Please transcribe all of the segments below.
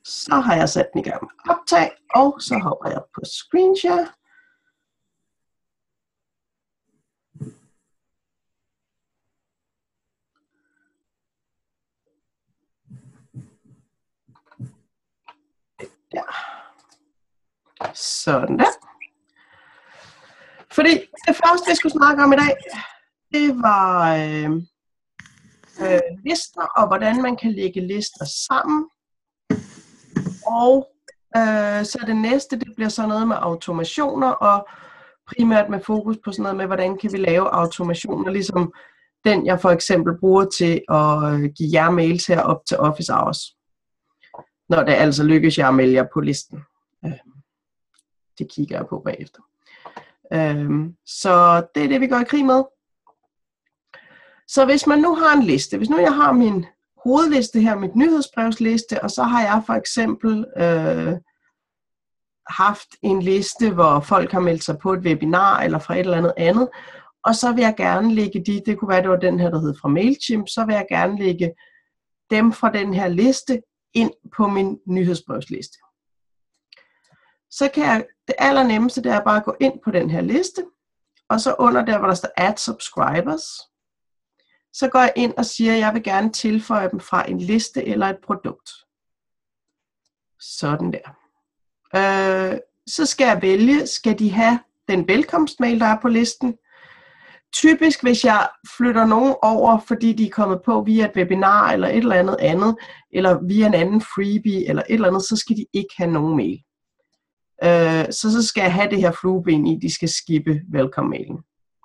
Så har jeg sat den i gang med optag, og så hopper jeg på screenshare. Ja. Sådan der. Fordi det første, vi skulle snakke om i dag, det var lister, og hvordan man kan lægge lister sammen. Og så det næste, det bliver så noget med automationer, og primært med fokus på sådan noget med, hvordan kan vi lave automationer, ligesom den, jeg for eksempel bruger til at give jer mails her op til office hours. Når det altså lykkes jer at melde jer på listen. Det kigger jeg på bagefter. Så det er det, vi går i krig med. Så hvis man nu har en liste, hvis nu jeg har min hovedliste her, mit nyhedsbrevsliste, og så har jeg for eksempel haft en liste, hvor folk har meldt sig på et webinar eller fra et eller andet, og så vil jeg gerne lægge det kunne være, det var den her, der hed fra Mailchimp, så vil jeg gerne lægge dem fra den her liste ind på min nyhedsbrevsliste. Så kan jeg, det allernemmeste, det er bare at gå ind på den her liste, og så under der, hvor der står Add Subscribers, så går jeg ind og siger, at jeg vil gerne tilføje dem fra en liste eller et produkt. Sådan der. Så skal jeg vælge, skal de have den velkomstmail, der er på listen. Typisk, hvis jeg flytter nogen over, fordi de er kommet på via et webinar eller et eller andet, eller via en anden freebie eller et eller andet, så skal de ikke have nogen mail. Så skal jeg have det her flueben i, de skal skippe velkomst-mailen.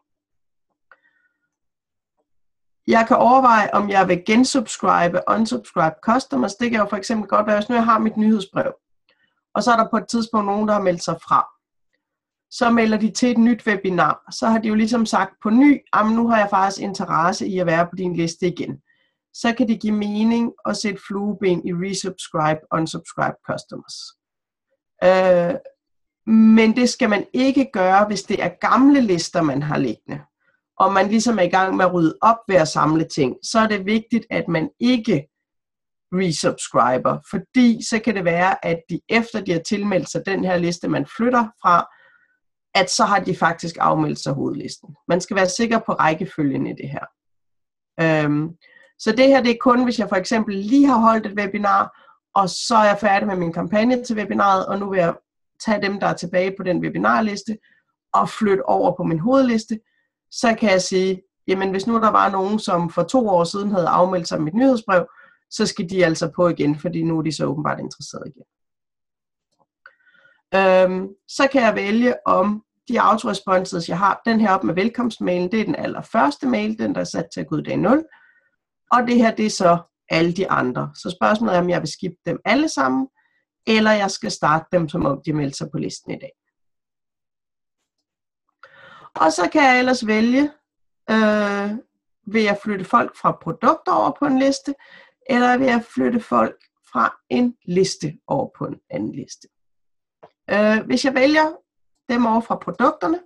Jeg kan overveje, om jeg vil gensubscribe, unsubscribe customers. Det kan jo for eksempel godt være, hvis nu jeg har mit nyhedsbrev, og så er der på et tidspunkt nogen, der har meldt sig fra. Så melder de til et nyt webinar. Så har de jo ligesom sagt på ny, nu har jeg faktisk interesse i at være på din liste igen. Så kan det give mening at sætte flueben i resubscribe, unsubscribe customers. Men det skal man ikke gøre, hvis det er gamle lister, man har liggende. Og man ligesom er i gang med at rydde op ved at samle ting, så er det vigtigt, at man ikke resubscriber. Fordi så kan det være, at de efter de har tilmeldt sig den her liste, man flytter fra, at så har de faktisk afmeldt sig hovedlisten. Man skal være sikker på rækkefølgen i det her. Så det her, det er kun, hvis jeg for eksempel lige har holdt et webinar, og så er jeg færdig med min kampagne til webinaret, og nu vil jeg tage dem, der er tilbage på den webinarliste, og flytte over på min hovedliste. Så kan jeg sige, jamen hvis nu der var nogen, som for 2 år siden havde afmeldt sig mit nyhedsbrev, så skal de altså på igen, fordi nu er de så åbenbart interesseret igen. Så kan jeg vælge, om de autoresponses, jeg har, den her op med velkomstmailen, det er den allerførste mail, den der er sat til at gå ud dag 0. Og det her, det er så alle de andre. Så spørgsmålet er, om jeg vil skippe dem alle sammen, eller jeg skal starte dem, som om de melder sig på listen i dag. Og så kan jeg ellers vælge, vil jeg flytte folk fra produkter over på en liste, eller vil jeg flytte folk fra en liste over på en anden liste. Hvis jeg vælger dem over fra produkterne,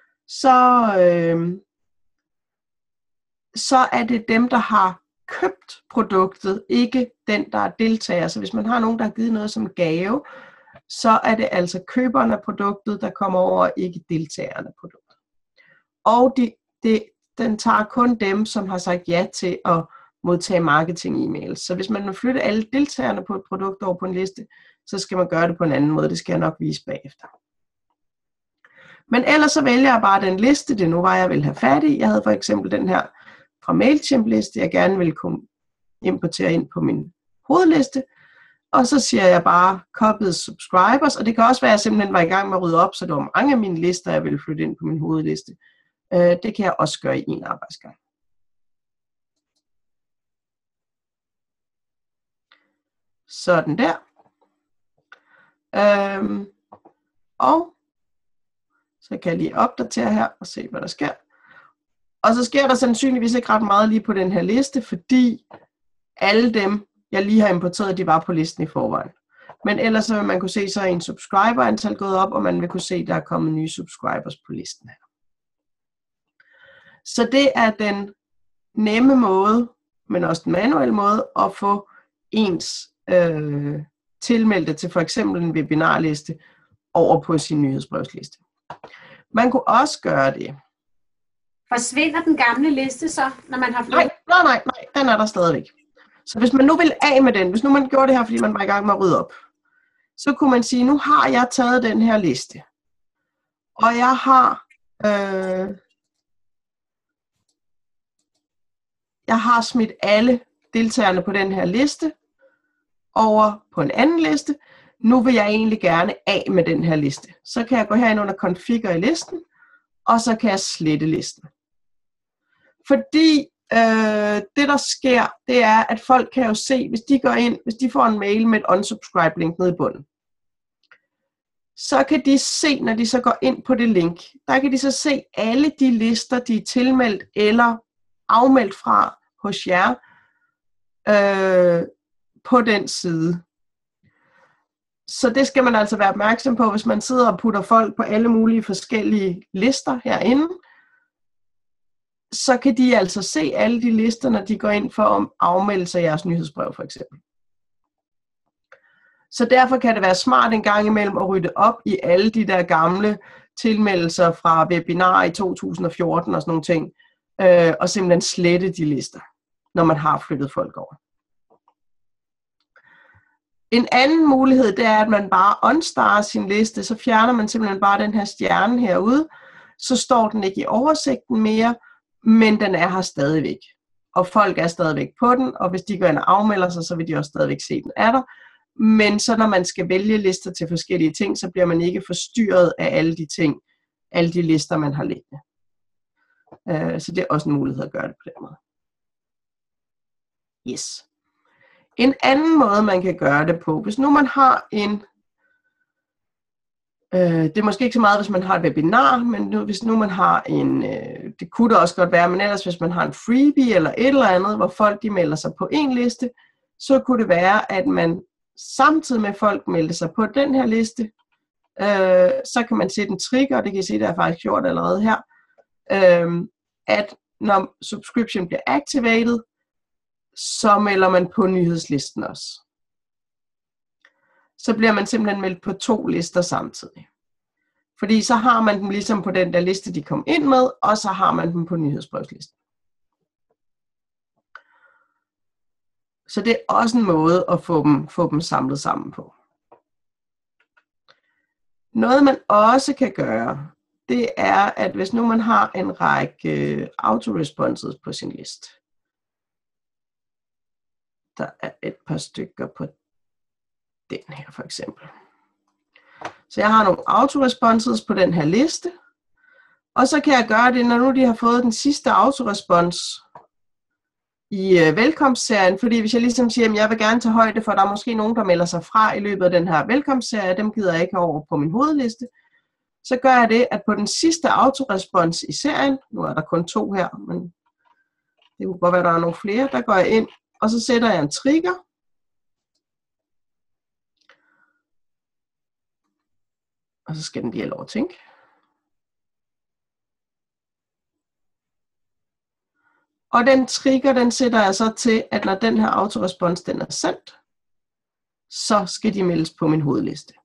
så er det dem, der har købt produktet, ikke den, der er deltager. Så hvis man har nogen, der har givet noget som gave, så er det altså køberen af produktet, der kommer over, ikke deltagerne af produktet. Og den tager kun dem, som har sagt ja til at modtage marketing-e-mails. Så hvis man vil flytte alle deltagerne på et produkt over på en liste, så skal man gøre det på en anden måde. Det skal jeg nok vise bagefter. Men ellers så vælger jeg bare den liste, det nu var, jeg ville have fat i. Jeg havde for eksempel den her fra Mailchimp-liste, jeg gerne ville kunne importere ind på min hovedliste. Og så siger jeg bare copied subscribers, og det kan også være, at jeg simpelthen var i gang med at rydde op, så det var mange af mine lister, jeg ville flytte ind på min hovedliste. Det kan jeg også gøre i en arbejdsgang. Sådan der. Og så kan jeg lige opdatere her og se, hvad der sker. Og så sker der sandsynligvis ikke ret meget lige på den her liste, fordi alle dem, jeg lige har importeret, de var på listen i forvejen. Men ellers så vil man kunne se, så er en subscriber-antal gået op, og man vil kunne se, at der er kommet nye subscribers på listen her. Så det er den nemme måde, men også den manuelle måde, at få ens tilmeldte til for eksempel en webinarliste over på sin nyhedsbrevsliste. Man kunne også gøre det. Forsvinder den gamle liste så, når man har flyttet? Nej, den er der stadigvæk. Så hvis man nu vil af med den, hvis nu man gjorde det her, fordi man var i gang med at rydde op, så kunne man sige, nu har jeg taget den her liste, og jeg har smidt alle deltagerne på den her liste over på en anden liste. Nu vil jeg egentlig gerne af med den her liste. Så kan jeg gå herind under configure i listen, og så kan jeg slette listen. Fordi det der sker, det er, at folk kan jo se, hvis de går ind, hvis de får en mail med et unsubscribe link nede i bunden, så kan de se, når de så går ind på det link, der kan de så se alle de lister, de er tilmeldt eller afmeldt fra hos jer på den side. Så det skal man altså være opmærksom på, hvis man sidder og putter folk på alle mulige forskellige lister herinde. Så kan de altså se alle de lister, når de går ind for at afmelde sig jeres nyhedsbrev for eksempel. Så derfor kan det være smart en gang imellem at rydde op i alle de der gamle tilmeldelser fra webinarer i 2014 og sådan nogle ting, og simpelthen slette de lister, når man har flyttet folk over. En anden mulighed, det er, at man bare unstarter sin liste, så fjerner man simpelthen bare den her stjerne herude, så står den ikke i oversigten mere, men den er her stadigvæk. Og folk er stadigvæk på den, og hvis de går ind og afmelder sig, så vil de også stadigvæk se, den er der. Men så når man skal vælge lister til forskellige ting, så bliver man ikke forstyrret af alle de ting, alle de lister, man har liggende. Så det er også en mulighed at gøre det på den måde. Yes. En anden måde, man kan gøre det på, hvis nu man har en, det er måske ikke så meget, hvis man har et webinar, men hvis nu man har en, det kunne det også godt være, men ellers hvis man har en freebie eller et eller andet, hvor folk de melder sig på en liste, så kunne det være, at man samtidig med folk melder sig på den her liste, så kan man sætte en trigger, og det kan I se, der er faktisk gjort allerede her, at når subscription bliver activated, så melder man på nyhedslisten også. Så bliver man simpelthen meldt på 2 lister samtidig. Fordi så har man dem ligesom på den der liste, de kom ind med, og så har man dem på nyhedsbrevslisten. Så det er også en måde at få dem samlet sammen på. Noget man også kan gøre, det er, at hvis nu man har en række autoresponses på sin liste. Der er et par stykker på den her for eksempel. Så jeg har nogle autoresponses på den her liste. Og så kan jeg gøre det, når nu de har fået den sidste autorespons i velkomstserien. Fordi hvis jeg ligesom siger, at jeg vil gerne tage højde for, at der er måske nogen, der melder sig fra i løbet af den her velkomstserie, dem gider jeg ikke over på min hovedliste. Så gør jeg det, at på den sidste autorespons i serien, nu er der kun 2 her, men det kunne godt være, at der er nogle flere, der går jeg ind, og så sætter jeg en trigger. Og så skal den lige have lov at tænke. Og den trigger, den sætter jeg så til, at når den her autorespons den er sendt, så skal de meldes på min hovedliste.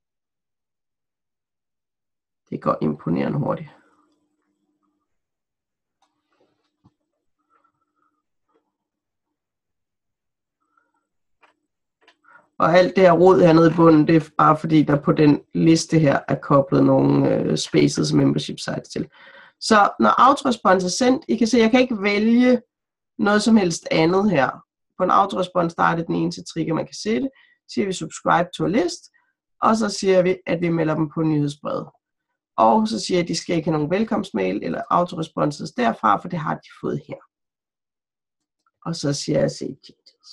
Det går imponerende hurtigt. Og alt det her rod hernede i bunden, det er bare fordi, der på den liste her er koblet nogle spaces membership sites til. Så når autorespons er sendt, I kan se, jeg kan ikke vælge noget som helst andet her. På en autorespons, der er det den eneste trigger, man kan sætte. Så siger vi subscribe to a list, og så siger vi, at vi melder dem på nyhedsbrevet. Og så siger jeg, at de skal ikke have nogen velkomstmail eller autoresponses derfra, for det har de fået her. Og så siger jeg save changes.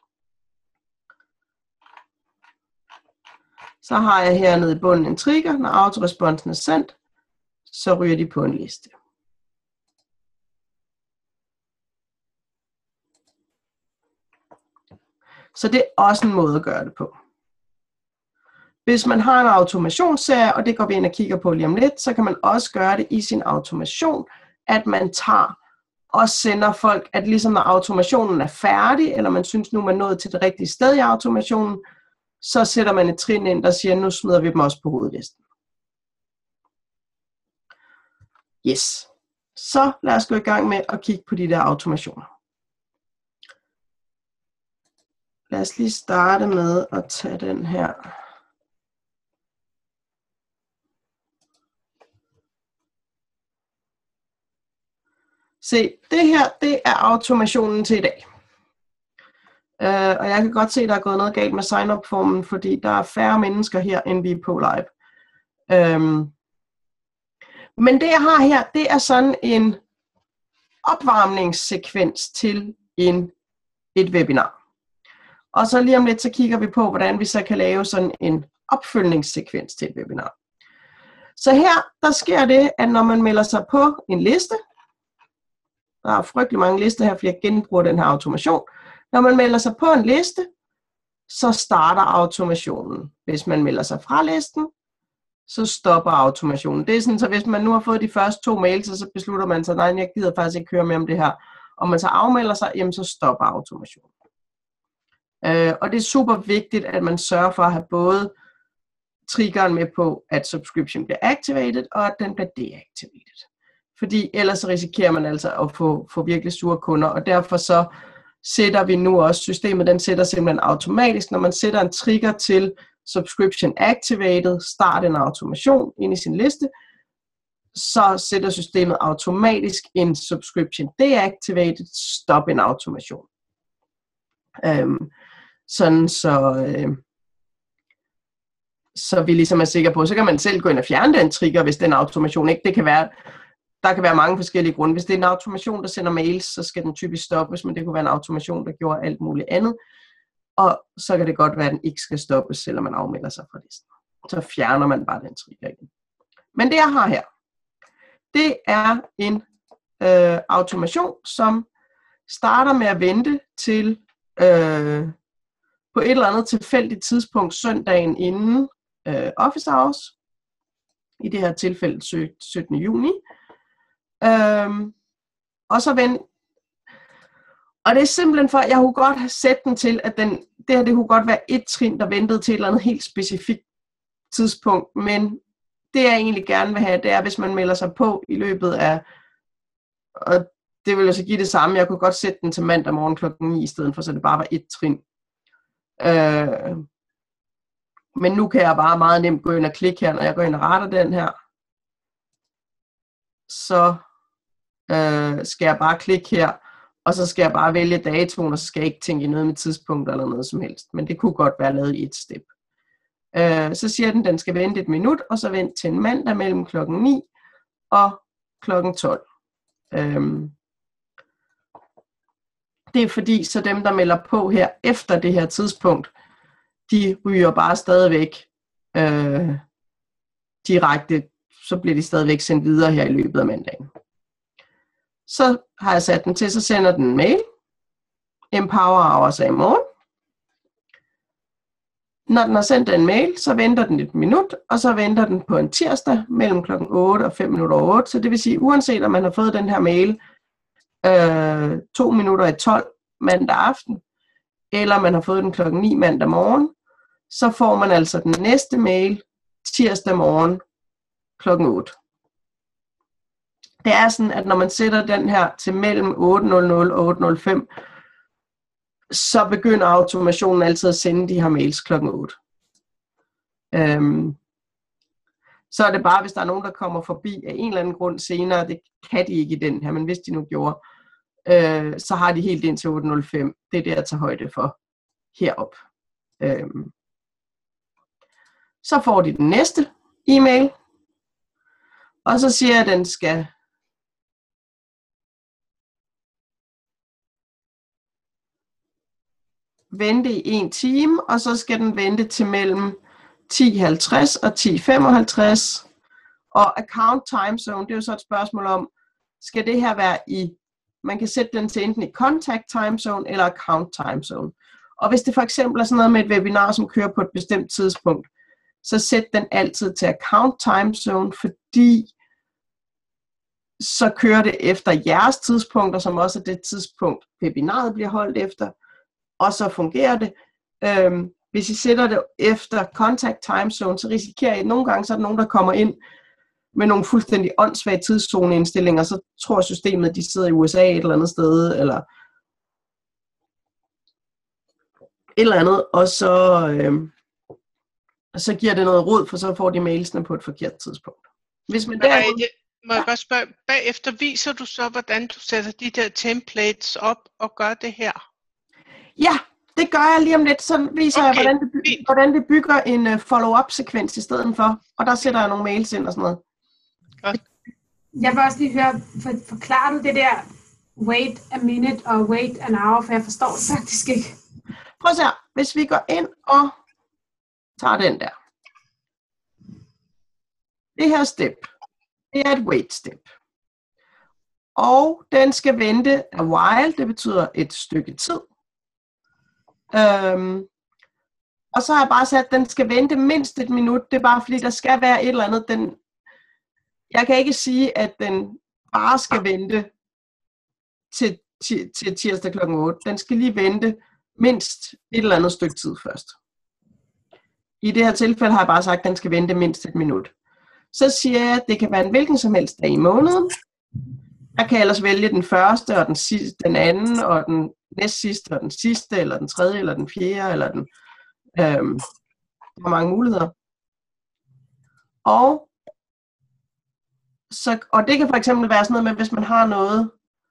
Så har jeg hernede i bunden en trigger, når autoresponsen er sendt, så ryger de på en liste. Så det er også en måde at gøre det på. Hvis man har en automationsserie, og det går vi ind og kigger på lige om lidt, så kan man også gøre det i sin automation, at man tager og sender folk, at ligesom når automationen er færdig, eller man synes nu man er nået til det rigtige sted i automationen, så sætter man et trin ind, der siger, nu smider vi dem også på hovedlisten. Yes. Så lad os gå i gang med at kigge på de der automationer. Lad os lige starte med at tage den her. Se, det her, det er automationen til i dag. Og jeg kan godt se, at der er gået noget galt med sign-up-formen, fordi der er færre mennesker her, end vi er på live. Men det jeg har her, det er sådan en opvarmningssekvens til et webinar. Og så lige om lidt, så kigger vi på, hvordan vi så kan lave sådan en opfølgningssekvens til et webinar. Så her, der sker det, at når man melder sig på en liste, der er frygtelig mange lister her, fordi jeg genbruger den her automation. Når man melder sig på en liste, så starter automationen. Hvis man melder sig fra listen, så stopper automationen. Det er sådan, så hvis man nu har fået de første 2 mails, så beslutter man sig, nej, jeg gider faktisk ikke køre mere om det her. Og man så afmelder sig, jamen så stopper automationen. Og det er super vigtigt, at man sørger for at have både triggeren med på, at subscription bliver activated, og at den bliver deactivated. Fordi ellers så risikerer man altså at få virkelig sure kunder, og derfor så sætter vi nu også, systemet den sætter simpelthen automatisk, når man sætter en trigger til subscription activated, start en automation ind i sin liste, så sætter systemet automatisk en subscription deactivated, stop en automation. Sådan så vi ligesom er sikre på, så kan man selv gå ind og fjerne den trigger, hvis den automation ikke, der kan være mange forskellige grunde. Hvis det er en automation, der sender mails, så skal den typisk stoppes, men det kunne være en automation, der gjorde alt muligt andet. Og så kan det godt være, at den ikke skal stoppes, selvom man afmelder sig fra listen. Så fjerner man bare den trigger igen. Men det jeg har her, det er en automation, som starter med at vente til på et eller andet tilfældigt tidspunkt søndagen inden office hours. I det her tilfælde 17. juni. Og så og det er simpelthen for, at jeg kunne godt have sat den til, at det her det kunne godt være et trin, der ventede til et eller andet helt specifikt tidspunkt, men det jeg egentlig gerne vil have, det er, hvis man melder sig på i løbet af, og det vil altså give det samme, jeg kunne godt sætte den til mandag morgen klokken 9 i stedet for, så det bare var et trin. Men nu kan jeg bare meget nemt gå ind og klikke her, når jeg går ind og retter den her. Så skal jeg bare klikke her, og så skal jeg bare vælge datoen, og så skal jeg ikke tænke i noget med tidspunkt eller noget som helst. Men det kunne godt være lavet i et step. Så siger den skal vente et minut, og så vente til en mandag mellem klokken 9 og klokken 12. Det er fordi, så dem, der melder på her efter det her tidspunkt, de ryger bare stadigvæk direkte, så bliver de stadigvæk sendt videre her i løbet af mandagen. Så har jeg sat den til, så sender den en mail. Empower Hours er i morgen. Når den har sendt en mail, så venter den et minut, og så venter den på en tirsdag mellem klokken 8 og 5 minutter over 8. Så det vil sige, uanset om man har fået den her mail 2 minutter i 12 mandag aften, eller man har fået den klokken 9 mandag morgen, så får man altså den næste mail tirsdag morgen klokken 8. Det er sådan, at når man sætter den her til mellem 8.00 og 8.05, så begynder automationen altid at sende de her mails klokken 8. Så er det bare, hvis der er nogen, der kommer forbi af en eller anden grund senere, det kan de ikke i den her, men hvis de nu gjorde, så har de helt ind til 8.05. Det er det, jeg tager højde for herop. Så får de den næste e-mail, og så siger jeg, at den skal vente i 1 time, og så skal den vente til mellem 10.50 og 10.55. Og account time zone, det er jo så et spørgsmål om, skal det her være man kan sætte den til enten i contact time zone eller account time zone. Og hvis det for eksempel er sådan noget med et webinar, som kører på et bestemt tidspunkt, så sæt den altid til account time zone, fordi så kører det efter jeres tidspunkter, som også er det tidspunkt, webinaret bliver holdt efter, og så fungerer det. hvis I sætter det efter contact time zone, så risikerer I, at nogle gange så er der nogen, der kommer ind med nogle fuldstændig åndssvage tidszoneindstillinger, så tror systemet, at de sidder i USA et eller andet sted, eller et eller andet, og så giver det noget rod, for så får de mailsene på et forkert tidspunkt. Hvis man må jeg godt spørge, bagefter viser du så, hvordan du sætter de der templates op og gør det her? Ja, det gør jeg lige om lidt. Så viser jeg, hvordan det bygger en follow-up-sekvens i stedet for. Og der sætter jeg nogle mails ind og sådan noget. Godt. Jeg vil også lige høre, forklarer du det der wait a minute og wait an hour, for jeg forstår det faktisk ikke. Prøv at se her. Hvis vi går ind og tager den der. Det her step, det er et wait step. Og den skal vente a while, det betyder et stykke tid. Og så har jeg bare sat, at den skal vente mindst et minut. Det er bare fordi, der skal være et eller andet. Jeg kan ikke sige, at den bare skal vente til tirsdag kl. 8. Den skal lige vente mindst et eller andet stykke tid først. I det her tilfælde har jeg bare sagt, at den skal vente mindst et minut. Så siger jeg, at det kan være en hvilken som helst dag i måneden. Jeg kan ellers vælge den første, og den anden, og den næstsidste, og den sidste, eller den tredje, eller den fjerde, eller den... der er mange muligheder. Og det kan for eksempel være sådan noget med, hvis man har noget,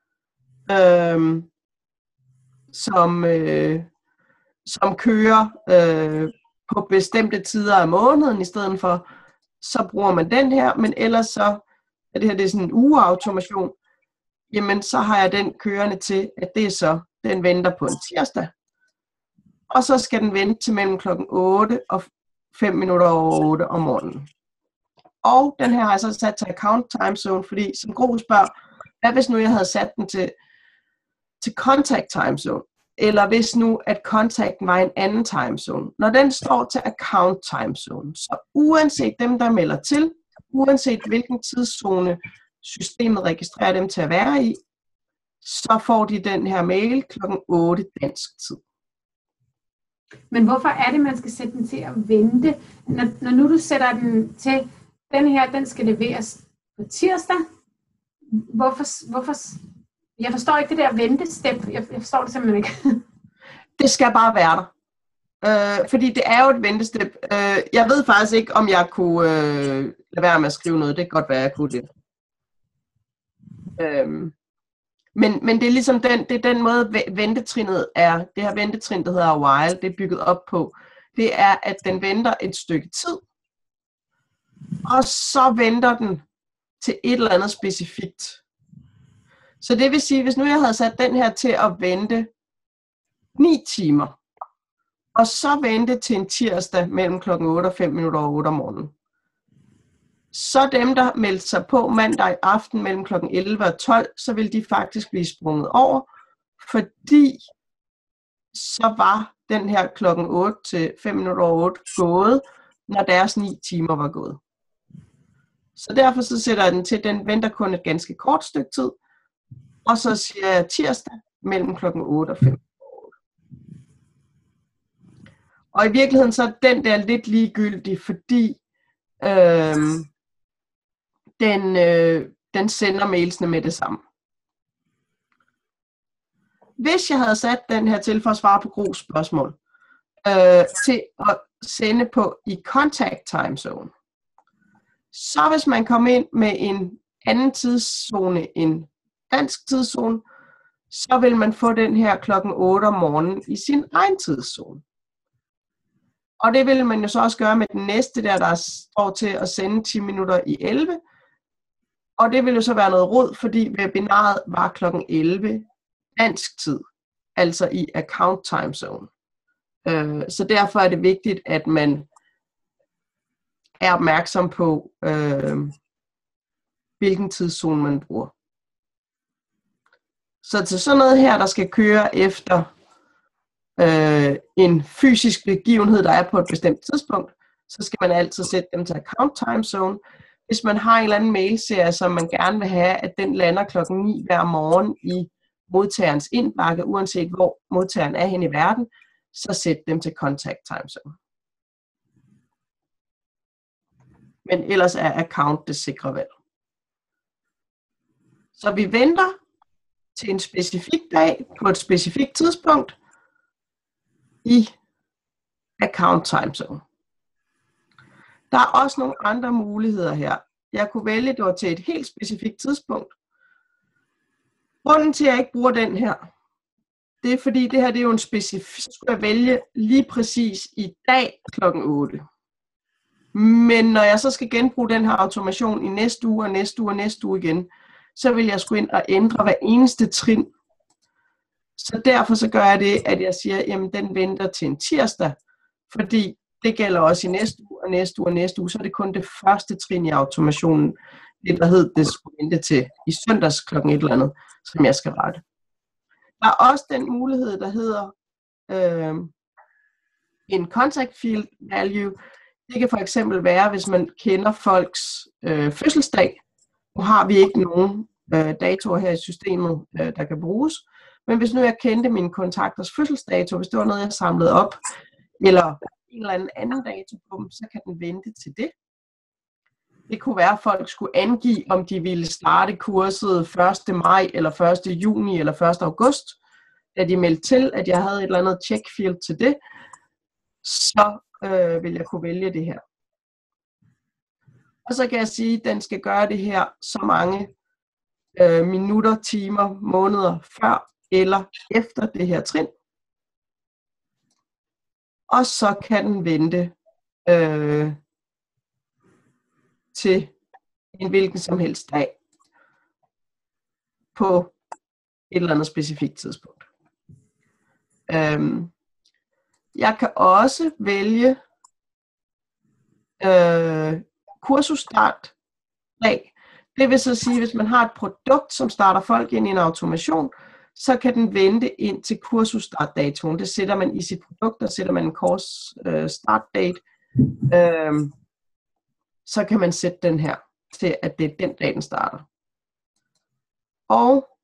som kører på bestemte tider af måneden i stedet for, så bruger man den her, men ellers så er det er sådan en ugeautomation, jamen så har jeg den kørende til, at det er så, den venter på en tirsdag, og så skal den vente til mellem klokken 8 og 5 minutter over 8 om morgenen. Og den her har jeg så sat til account time zone, fordi som Gro spørger, hvad hvis nu jeg havde sat den til contact time zone, eller hvis nu at contacten var en anden time zone. Når den står til account time zone, så uanset dem, der melder til, uanset hvilken tidszone systemet registrerer dem til at være i, så får de den her mail klokken 8 dansk tid. Men hvorfor er det, man skal sætte den til at vente? Når nu du sætter den til, den her, den skal leveres på tirsdag. Hvorfor? Jeg forstår ikke det der ventestep. Jeg forstår det simpelthen ikke. Det skal bare være der. Fordi det er jo et ventestep. Jeg ved faktisk ikke, om jeg kunne lade være med at skrive noget. Det kan godt være, jeg kunne det. Men det er ligesom det er den måde, ventetrinnet er. Det her ventetrin, der hedder a while, det er bygget op på. Det er, at den venter et stykke tid. Og så venter den til et eller andet specifikt. Så det vil sige, hvis nu jeg havde sat den her til at vente 9 timer, og så vente til en tirsdag mellem klokken 8 og 5 minutter over 8 om morgenen, så dem, der meldte sig på mandag aften mellem klokken 11 og 12, så vil de faktisk blive sprunget over, fordi så var den her klokken 8 til 5 minutter over 8 gået, når deres 9 timer var gået. Så derfor så sætter jeg den til, den venter kun et ganske kort stykke tid, og så siger jeg tirsdag mellem klokken 8 og 5. Og i virkeligheden så er den der lidt ligegyldig, fordi den sender mailsene med det samme. Hvis jeg havde sat den her til for at svare på Gros spørgsmål, til at sende på i contact time zone, så hvis man kom ind med en anden tidszone end dansk tidszone, så vil man få den her klokken 8 om morgenen i sin egen tidszone. Og det vil man jo så også gøre med den næste der står til at sende 10 minutter i 11. Og det vil jo så være noget rod, fordi webinaret var klokken 11 dansk tid, altså i account time zone. Så derfor er det vigtigt, at man er opmærksom på, hvilken tidszone man bruger. Så til sådan noget her, der skal køre efter en fysisk begivenhed, der er på et bestemt tidspunkt, så skal man altid sætte dem til account time zone. Hvis man har en eller anden mailserie, som man gerne vil have, at den lander klokken 9 hver morgen i modtagerens indbakke, uanset hvor modtageren er hen i verden, så sæt dem til contact time zone. Men ellers er account det sikre valg. Så vi venter til en specifik dag på et specifikt tidspunkt i account time zone. Der er også nogle andre muligheder her. Jeg kunne vælge, det var til et helt specifikt tidspunkt. Grunden til, at jeg ikke bruger den her, det er fordi, det her det er jo en specifik, så skulle jeg vælge lige præcis i dag kl. 8. Men når jeg så skal genbruge den her automation i næste uge og næste uge og næste uge igen, så vil jeg skulle ind og ændre hver eneste trin. Så derfor så gør jeg det, at jeg siger, jamen den venter til en tirsdag, fordi det gælder også i næste uge og næste uge og næste uge, så er det kun det første trin i automationen, det der hed, det skulle vente til i søndags klokken et eller andet, som jeg skal rette. Der er også den mulighed, der hedder en contact field value. Det kan for eksempel være, hvis man kender folks fødselsdag. Nu har vi ikke nogen datoer her i systemet, der kan bruges. Men hvis nu jeg kendte mine kontakters fødselsdato, hvis det var noget, jeg samlede op, eller en eller anden dato på dem, så kan den vente til det. Det kunne være, at folk skulle angive, om de ville starte kurset 1. maj, eller 1. juni, eller 1. august. Da de meldte til, at jeg havde et eller andet checkfield til det, så vil jeg kunne vælge det her. Og så kan jeg sige, at den skal gøre det her så mange minutter, timer, måneder før eller efter det her trin. Og så kan den vente til en hvilken som helst dag på et eller andet specifikt tidspunkt. Jeg kan også vælge kursusstart dag. Det vil så sige, hvis man har et produkt, som starter folk ind i en automation, så kan den vente ind til kursusstartdatoen. Det sætter man i sit produkt, der sætter man en kurs startdate. Så kan man sætte den her til, at det er den dag, den starter. Og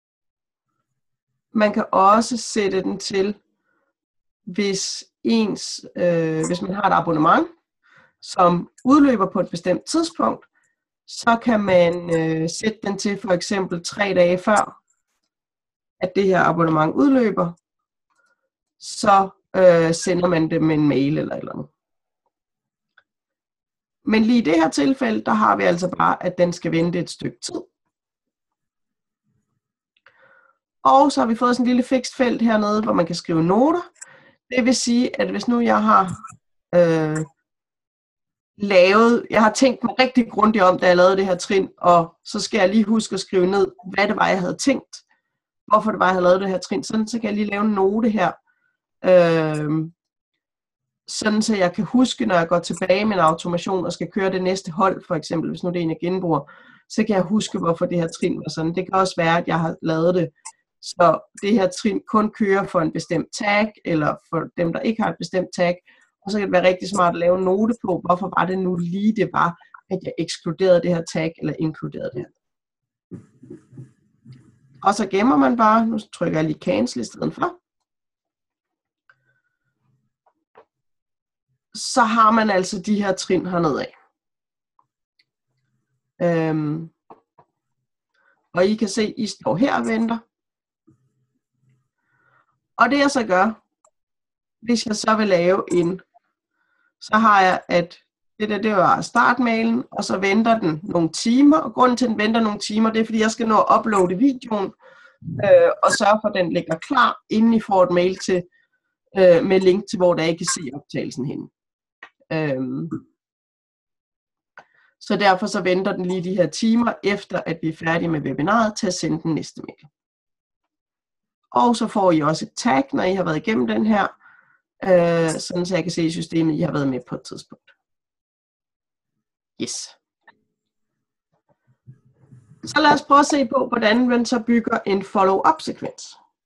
man kan også sætte den til, hvis man har et abonnement, som udløber på et bestemt tidspunkt, så kan man sætte den til for eksempel 3 dage før, at det her abonnement udløber, så sender man det med en mail eller et eller andet. Men lige i det her tilfælde, der har vi altså bare, at den skal vente et stykke tid. Og så har vi fået sådan en lille fikst felt hernede, hvor man kan skrive noter. Det vil sige, at hvis nu jeg har jeg har tænkt mig rigtig grundigt om, da jeg lavede det her trin, og så skal jeg lige huske at skrive ned, hvad det var, jeg havde tænkt, hvorfor det var, jeg havde lavet det her trin, sådan så kan jeg lige lave en note her, sådan så jeg kan huske, når jeg går tilbage med en automation og skal køre det næste hold, for eksempel, hvis nu det er en, jeg genbruger, så kan jeg huske, hvorfor det her trin var sådan. Det kan også være, at jeg har lavet det, så det her trin kun kører for en bestemt tag, eller for dem, der ikke har et bestemt tag, og så kan det være rigtig smart at lave en note på, hvorfor var det nu lige det var, at jeg ekskluderede det her tag, eller inkluderede det her. Og så gemmer man bare, nu trykker jeg lige cancel i stedet for. Så har man altså de her trin hernede af. Og I kan se, I står her og venter. Og det jeg så gør, hvis jeg så vil lave så har jeg, at det var startmailen, og så venter den nogle timer. Og grunden til, at den venter nogle timer, det er, fordi jeg skal nå at uploade videoen, og sørge for, at den ligger klar, inden I får et mail til, med link til, hvor der I kan se optagelsen henne. Så derfor så venter den lige de her timer, efter at vi er færdige med webinaret, til at sende den næste mail. Og så får I også et tag, når I har været igennem den her, sådan så jeg kan se i systemet, I har været med på et tidspunkt. Yes. Så lad os prøve at se på, hvordan man så bygger en follow-up sekvens.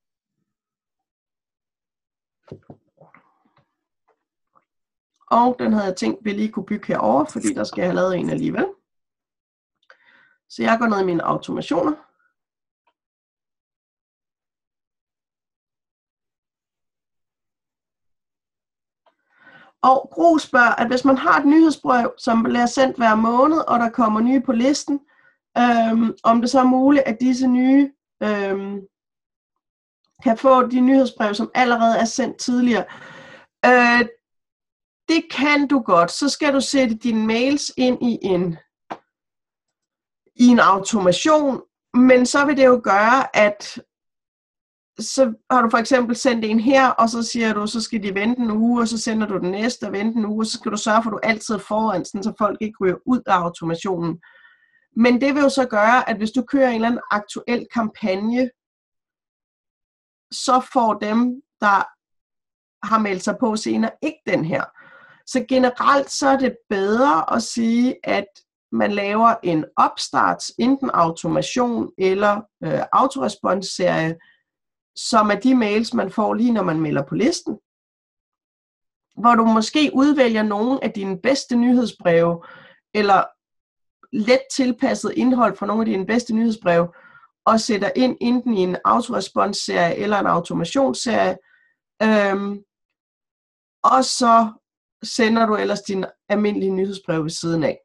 Og den havde jeg tænkt, vi lige kunne bygge herover, fordi der skal jeg have lavet en alligevel. Så jeg går ned i mine automationer. Og Gro spørger, at hvis man har et nyhedsbrev, som bliver sendt hver måned, og der kommer nye på listen, om det så er muligt, at disse nye kan få de nyhedsbrev, som allerede er sendt tidligere. Det kan du godt. Så skal du sætte dine mails ind i en automation, men så vil det jo gøre, at så har du for eksempel sendt en her, og så siger du, så skal de vente en uge, og så sender du den næste og vente en uge, og så skal du sørge for, at du altid er foran, så folk ikke ryger ud af automationen. Men det vil jo så gøre, at hvis du kører en eller anden aktuel kampagne, så får dem, der har meldt sig på senere, ikke den her. Så generelt så er det bedre at sige, at man laver en opstarts, enten automation eller autoresponsserie, som er de mails, man får lige når man melder på listen. Hvor du måske udvælger nogle af dine bedste nyhedsbreve, eller let tilpasset indhold fra nogle af dine bedste nyhedsbreve, og sætter ind enten i en autoresponsserie eller en automationsserie, og så sender du ellers dine almindelige nyhedsbreve ved siden af.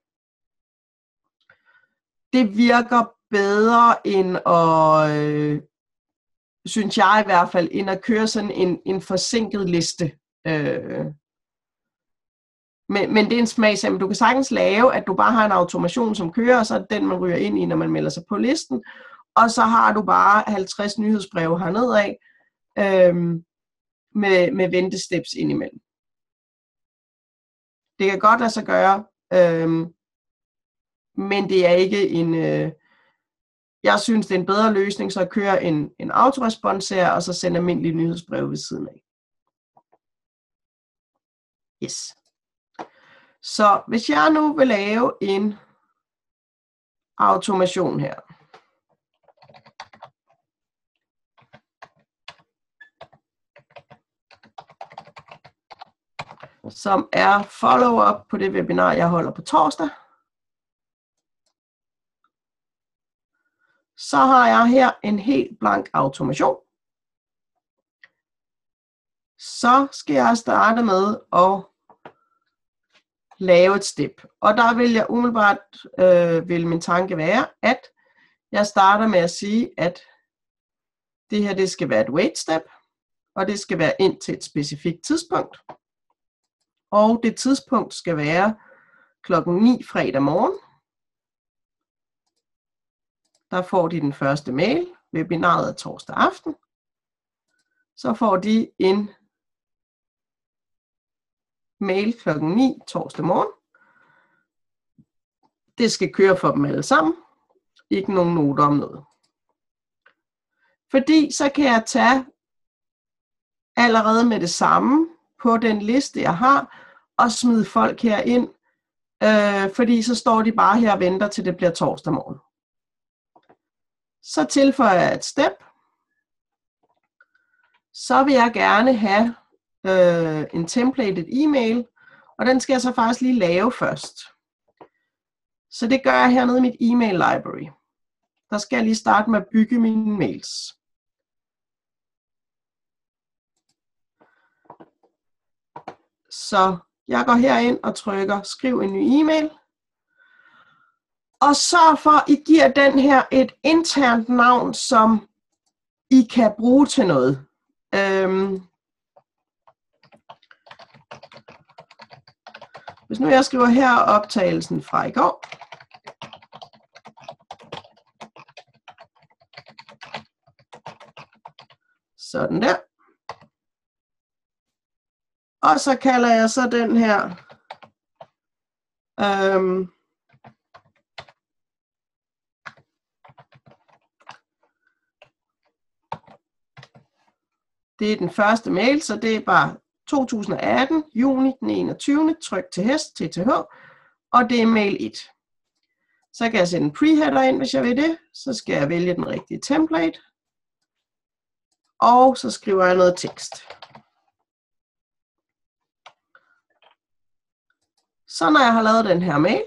Det virker bedre end at, synes jeg i hvert fald, end at køre sådan en forsinket liste. Men det er en smagsag. Du kan sagtens lave, at du bare har en automation, som kører, og så er den, man ryger ind i, når man melder sig på listen. Og så har du bare 50 nyhedsbreve hernede af, med ventesteps indimellem. Det kan godt lade sig gøre, men det er ikke en... Jeg synes, det er en bedre løsning, så at køre en autoresponsserie, og så sende almindelige nyhedsbreve ved siden af. Yes. Så hvis jeg nu vil lave en automation her, som er follow-up på det webinar, jeg holder på torsdag, så har jeg her en helt blank automation. Så skal jeg starte med at lave et step. Og der vil jeg umiddelbart, vil min tanke være, at jeg starter med at sige, at det her det skal være et wait step, og det skal være ind til et specifikt tidspunkt. Og det tidspunkt skal være klokken 9 fredag morgen. Der får de den første mail. Webinaret er torsdag aften. Så får de en mail klokken 9 torsdag morgen. Det skal køre for dem alle sammen. Ikke nogen noter om noget. Fordi så kan jeg tage allerede med det samme på den liste, jeg har, og smide folk her ind. Fordi så står de bare her og venter, til det bliver torsdag morgen. Så tilføjer jeg et step. Så vil jeg gerne have en templated e-mail, og den skal jeg så faktisk lige lave først. Så det gør jeg hernede i mit e-mail library. Der skal jeg lige starte med at bygge mine mails. Så jeg går herind og trykker skriv en ny e-mail. Og sørg for, at I giver den her et internt navn, som I kan bruge til noget. Hvis nu jeg skriver her optagelsen fra i går. Sådan der. Og så kalder jeg så den her det er den første mail, så det er bare 2018, juni den 21. Tryk til hest, TTH, og det er mail 1. Så kan jeg sætte en preheader ind, hvis jeg vil det. Så skal jeg vælge den rigtige template. Og så skriver jeg noget tekst. Så når jeg har lavet den her mail,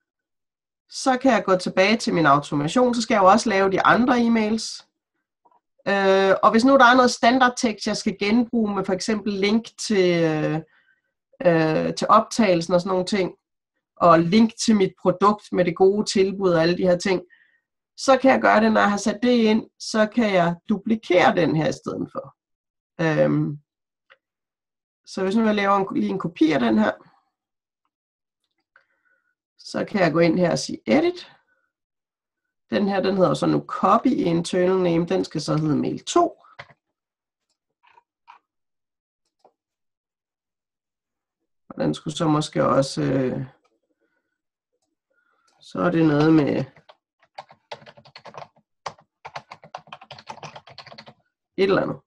så kan jeg gå tilbage til min automation. Så skal jeg jo også lave de andre e-mails. Og hvis nu der er noget standardtekst, jeg skal genbruge med for eksempel link til optagelsen og sådan nogle ting, og link til mit produkt med det gode tilbud og alle de her ting, så kan jeg gøre det, når jeg har sat det ind, så kan jeg duplikere den her i stedet for. Så hvis nu jeg laver lige en kopi af den her, så kan jeg gå ind her og sige edit. Den her, den hedder jo så nu copy internal name, den skal så hedde mail 2. Og den skulle så måske også, så er det noget med et eller andet.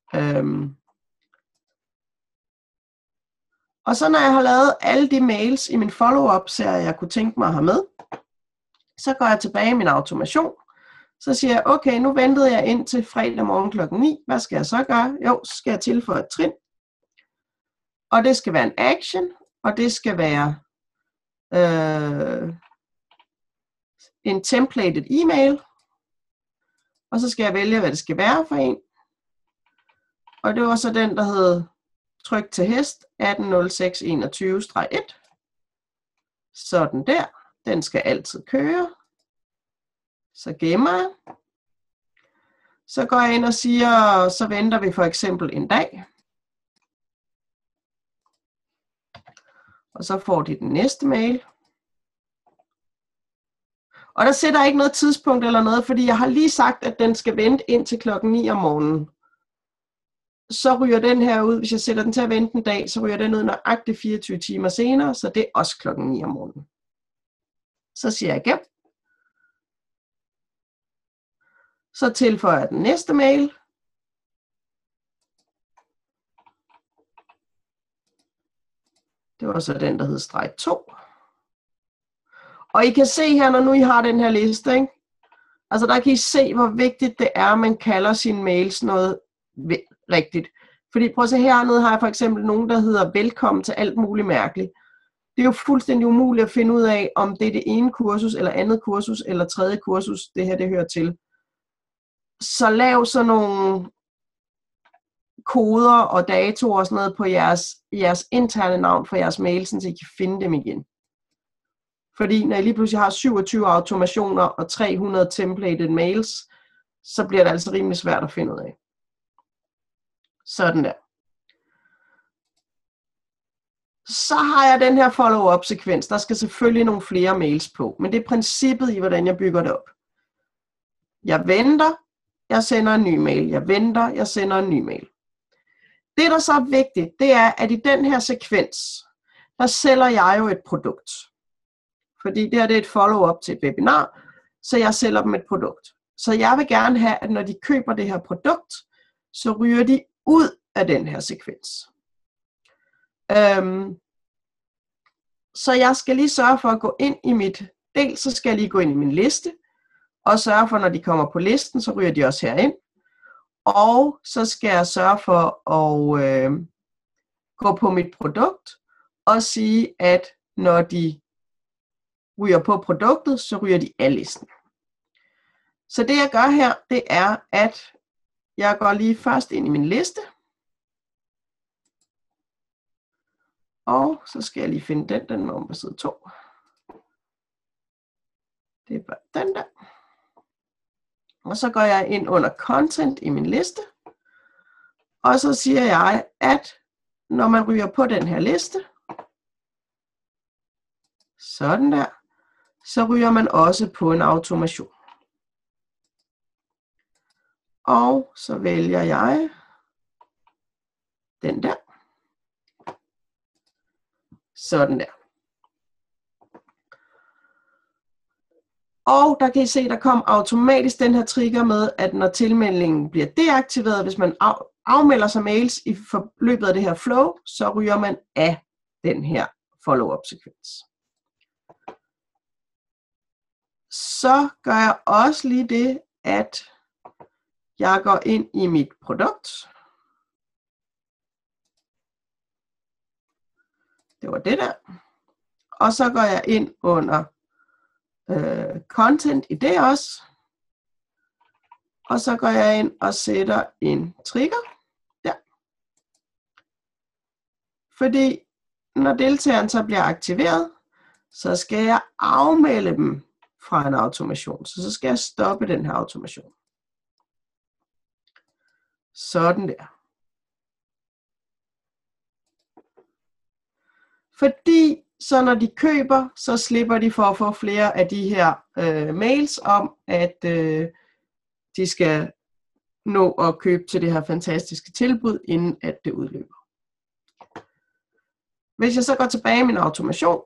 Og så når jeg har lavet alle de mails i min follow-up-serie, jeg kunne tænke mig at have med, så går jeg tilbage i min automation. Så siger jeg, okay, nu ventede jeg ind til fredag morgen kl. 9. Hvad skal jeg så gøre? Jo, så skal jeg tilføje et trin. Og det skal være en action, og det skal være en templated e-mail. Og så skal jeg vælge, hvad det skal være for en. Og det var så den, der hed tryk til hest 18.06.21-1. Sådan der. Den skal altid køre. Så gemmer jeg. Så går jeg ind og siger, så venter vi for eksempel en dag. Og så får de den næste mail. Og der sætter jeg ikke noget tidspunkt eller noget, fordi jeg har lige sagt, at den skal vente indtil klokken 9 om morgenen. Så ryger den her ud, hvis jeg sætter den til at vente en dag, så ryger den ud nøjagtigt 24 timer senere, så det er også klokken 9 om morgenen. Så siger jeg gem. Så tilføjer jeg den næste mail. Det var så den, der hed streg 2. Og I kan se her, når nu I har den her liste, ikke? Altså der kan I se, hvor vigtigt det er, at man kalder sine mails noget rigtigt. Fordi prøv at se hernede har jeg for eksempel nogen, der hedder velkommen til alt muligt mærkeligt. Det er jo fuldstændig umuligt at finde ud af, om det er det ene kursus, eller andet kursus, eller tredje kursus, det her det hører til. Så lav sådan nogle koder og datoer og sådan noget på jeres interne navn for jeres mails, så I kan finde dem igen. Fordi når I lige pludselig har 27 automationer og 300 templated mails, så bliver det altså rimelig svært at finde ud af. Sådan der. Så har jeg den her follow-up sekvens. Der skal selvfølgelig nogle flere mails på, men det er princippet i, hvordan jeg bygger det op. Jeg venter, jeg sender en ny mail. Jeg venter, jeg sender en ny mail. Det, der så er vigtigt, det er, at i den her sekvens, der sælger jeg jo et produkt. Fordi det her det er et follow-up til et webinar, så jeg sælger dem et produkt. Så jeg vil gerne have, at når de køber det her produkt, så ryger de ud af den her sekvens. Så jeg skal lige sørge for at gå ind i så skal jeg lige gå ind i min liste, og sørge for, når de kommer på listen, så ryger de også herind. Og så skal jeg sørge for at gå på mit produkt, og sige, at når de ryger på produktet, så ryger de af listen. Så det jeg gør her, det er, at jeg går lige først ind i min liste. Og så skal jeg lige finde den var om på side 2. Det er bare den der. Og så går jeg ind under content i min liste. Og så siger jeg, at når man ryger på den her liste, sådan der, så ryger man også på en automation. Og så vælger jeg den der. Sådan der. Og der kan I se, der kom automatisk den her trigger med, at når tilmeldingen bliver deaktiveret, hvis man afmelder sig mails i forløbet af det her flow, så ryger man af den her follow-up sekvens. Så gør jeg også lige det, at jeg går ind i mit produkt. Det var det der. Og så går jeg ind under content i det også. Og så går jeg ind og sætter en trigger der. Fordi når deltageren så bliver aktiveret, så skal jeg afmelde dem fra en automation. Så skal jeg stoppe den her automation. Sådan der. Fordi så når de køber, så slipper de for at få flere af de her mails om, at de skal nå at købe til det her fantastiske tilbud, inden at det udløber. Hvis jeg så går tilbage i min automation,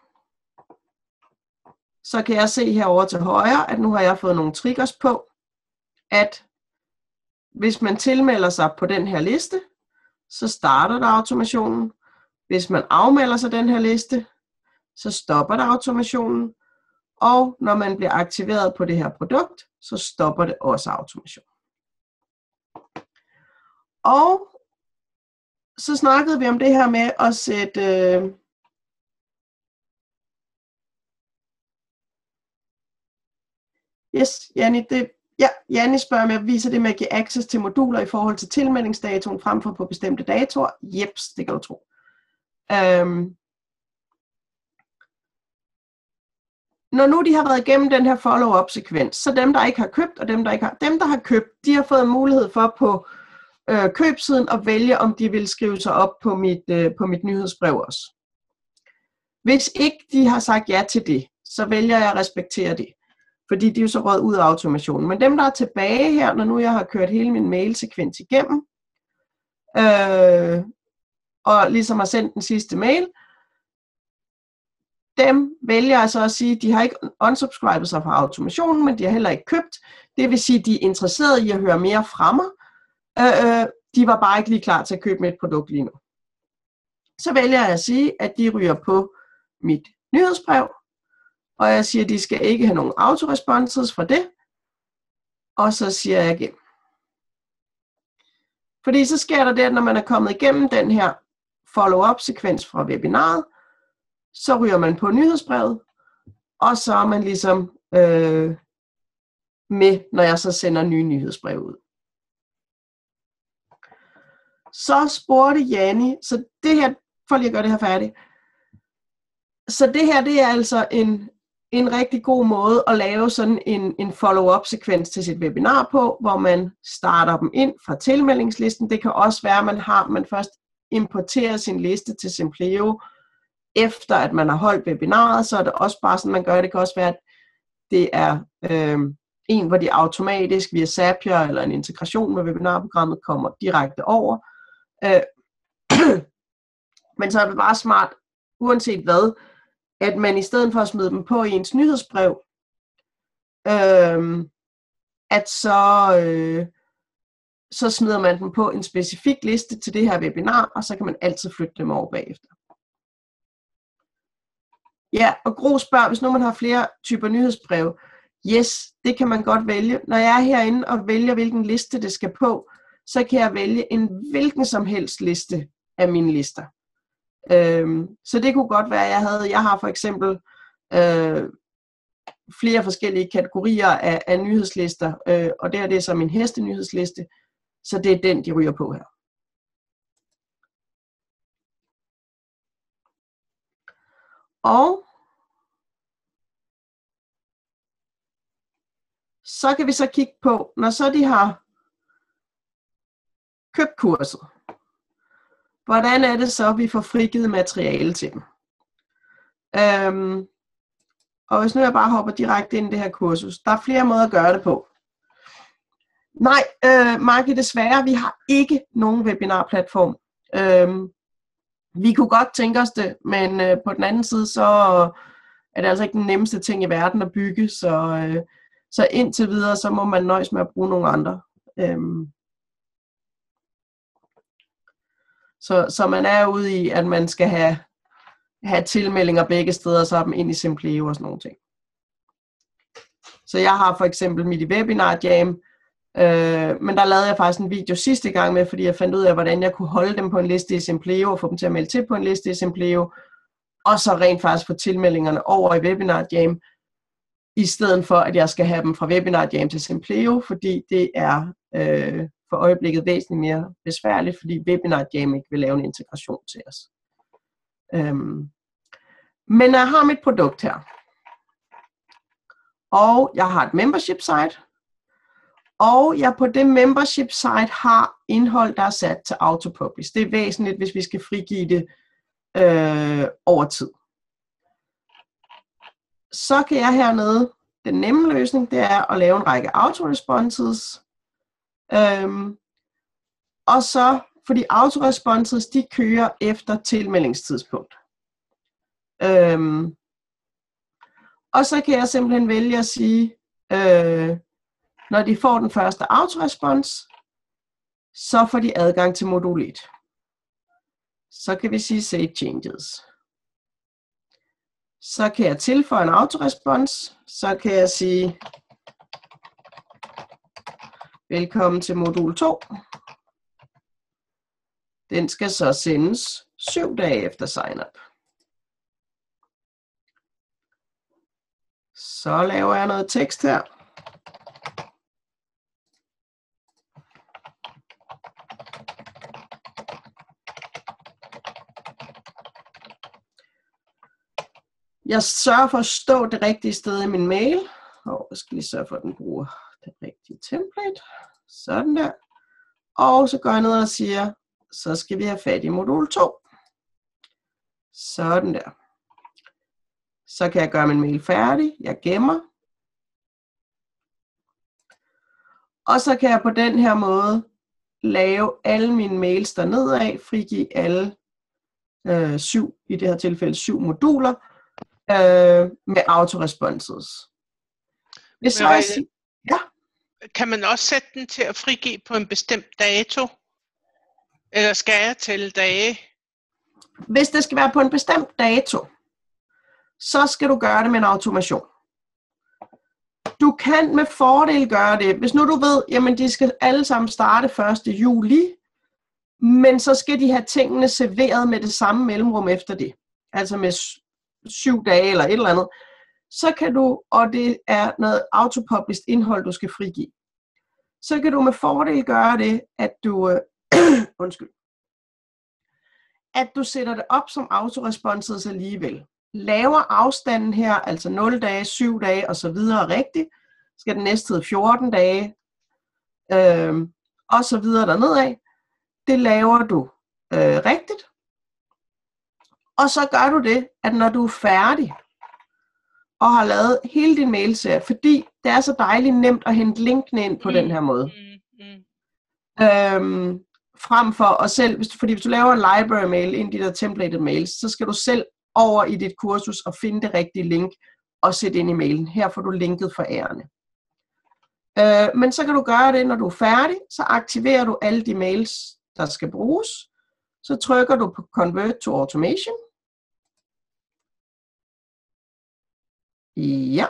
så kan jeg se herovre til højre, at nu har jeg fået nogle triggers på, at hvis man tilmelder sig på den her liste, så starter der automationen. Hvis man afmelder sig den her liste, så stopper der automationen. Og når man bliver aktiveret på det her produkt, så stopper det også automationen. Og så snakkede vi om det her med at sætte Janni spørger, om jeg viser det med at give access til moduler i forhold til tilmeldingsdatoen frem for på bestemte datoer. Jeps, det kan du tro. Når nu de har været igennem den her follow-up sekvens, så dem der ikke har købt og dem der har købt, de har fået mulighed for på købsiden at vælge om de vil skrive sig op på mit nyhedsbrev også. Hvis ikke de har sagt ja til det, så vælger jeg at respektere det, fordi de er jo så røget ud af automationen. Men dem der er tilbage her, når nu jeg har kørt hele min mailsekvens igennem og ligesom har sendt den sidste mail, dem vælger jeg så at sige, de har ikke unsubscribet sig fra automationen, men de har heller ikke købt. Det vil sige, de er interesserede i at høre mere fra mig. De var bare ikke lige klar til at købe mit produkt lige nu. Så vælger jeg at sige, at de ryger på mit nyhedsbrev, og jeg siger, at de skal ikke have nogen autoresponses fra det, og så siger jeg igen. Fordi så sker der det, at når man er kommet igennem den her follow-up sekvens fra webinaret, så ryger man på nyhedsbrevet, og så er man ligesom med, når jeg så sender nye nyhedsbrev ud. Så spurgte Janni, så det her, for lige at gøre det her færdigt, så det her, det er altså en rigtig god måde at lave sådan en follow-up sekvens til sit webinar på, hvor man starter dem ind fra tilmeldingslisten. Det kan også være, at man først importerer sin liste til Simpleo, efter at man har holdt webinaret, så er det også bare sådan, man gør. Det kan også være, at det er en, hvor de automatisk via Zapier eller en integration med webinarprogrammet kommer direkte over. Men så er det bare smart, uanset hvad, at man i stedet for at smide dem på i ens nyhedsbrev, at så smider man dem på en specifik liste til det her webinar, og så kan man altid flytte dem over bagefter. Ja, og Gro spørger, hvis nu man har flere typer nyhedsbrev. Yes, det kan man godt vælge. Når jeg er herinde og vælger, hvilken liste det skal på, så kan jeg vælge en hvilken som helst liste af mine lister. Så det kunne godt være, at jeg har for eksempel flere forskellige kategorier af nyhedslister, og det er så min hestenyhedsliste, så det er den, de ryger på her. Og så kan vi så kigge på, når så de har købt kurset, hvordan er det så, at vi får frigivet materiale til dem. Og hvis nu jeg bare hopper direkte ind i det her kursus, der er flere måder at gøre det på. Nej, Marki, desværre, vi har ikke nogen webinarplatform. Vi kunne godt tænke os det, men på den anden side, så er det altså ikke den nemmeste ting i verden at bygge, så indtil videre, så må man nøjes med at bruge nogle andre. Så man er ude i, at man skal have tilmeldinger begge steder, så dem ind i Simpleo og sådan nogle ting. Så jeg har for eksempel mit webinar jam, men der lavede jeg faktisk en video sidste gang med, fordi jeg fandt ud af, hvordan jeg kunne holde dem på en liste i Simpleo og få dem til at melde til på en liste i Simpleo, og så rent faktisk få tilmeldingerne over i webinar jam. i stedet for, at jeg skal have dem fra Webinar Jam til Simpleo, fordi det er for øjeblikket væsentligt mere besværligt, fordi Webinar Jam ikke vil lave en integration til os. Men jeg har mit produkt her, og jeg har et membership site, og jeg på det membership site har indhold, der er sat til autopublish. Det er væsentligt, hvis vi skal frigive det over tid. Så kan jeg hernede, den nemme løsning, det er at lave en række autoresponses. Og så, fordi autoresponses, de kører efter tilmeldingstidspunkt. Og så kan jeg simpelthen vælge at sige, når de får den første autorespons, så får de adgang til modul 1. Så kan vi sige Save Changes. Så kan jeg tilføje en autorespons. Så kan jeg sige, velkommen til modul 2. Den skal så sendes 7 dage efter sign-up. Så laver jeg noget tekst her. Jeg sørger for at stå det rigtige sted i min mail. Og jeg skal lige sørge for, at den bruger det rigtige template. Sådan der. Og så går jeg ned og siger, så skal vi have fat i modul 2. Sådan der. Så kan jeg gøre min mail færdig. Jeg gemmer. Og så kan jeg på den her måde lave alle mine mails dernedad, frigive alle 7, i det her tilfælde 7 moduler, med autoresponses. Hvis jeg siger, ja. Kan man også sætte den til at frigive på en bestemt dato? Eller skal jeg tælle dage? Hvis det skal være på en bestemt dato, så skal du gøre det med en automation. Du kan med fordel gøre det, hvis nu du ved, jamen de skal alle sammen starte 1. juli, men så skal de have tingene serveret med det samme mellemrum efter det. Altså med 7 dage eller et eller andet. Så kan du, og det er noget autopublished indhold, du skal frigive. Så kan du med fordel gøre det, at du, at du sætter det op som autoresponses alligevel. Laver afstanden her, altså 0 dage, 7 dage osv. rigtigt, skal den næste hedde 14 dage, og så videre dernedad. Det laver du rigtigt. Og så gør du det, at når du er færdig, og har lavet hele din mailserie, fordi det er så dejligt nemt at hente linkene ind på den her måde. Frem for at selv, fordi hvis du laver en library mail ind i de der templated mails, så skal du selv over i dit kursus og finde det rigtige link og sætte ind i mailen. Her får du linket for ærerne. Men så kan du gøre det, når du er færdig, så aktiverer du alle de mails, der skal bruges. Så trykker du på Convert to Automation. Ja.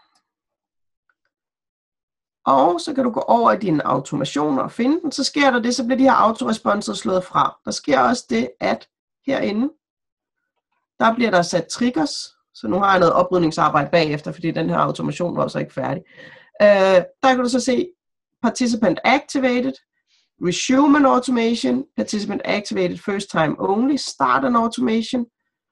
Og så kan du gå over i dine automationer og finde den. Så sker der det, så bliver de her autoresponser slået fra. Der sker også det, at herinde, der bliver der sat triggers. Så nu har jeg noget oprydningsarbejde bagefter, fordi den her automation var så ikke færdig. Der kan du så se Participant Activated, Resume an Automation, Participant Activated First Time Only, Start an Automation.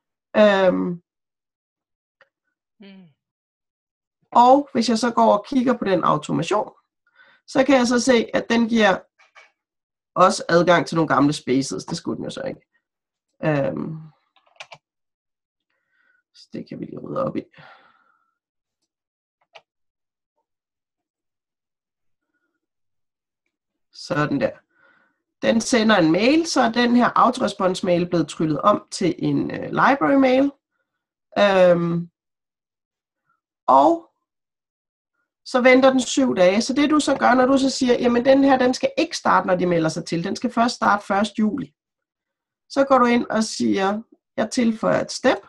Og hvis jeg så går og kigger på den automation, så kan jeg så se, at den giver også adgang til nogle gamle spaces. Det skulle den jo så ikke. Så det kan vi lige rydde op i. Sådan der. Den sender en mail, så er den her autorespons mail blevet tryllet om til en library mail. Og så venter den 7 dage. Så det du så gør, når du så siger, jamen den her, den skal ikke starte, når de melder sig til. Den skal først starte 1. juli. Så går du ind og siger, jeg tilføjer et step.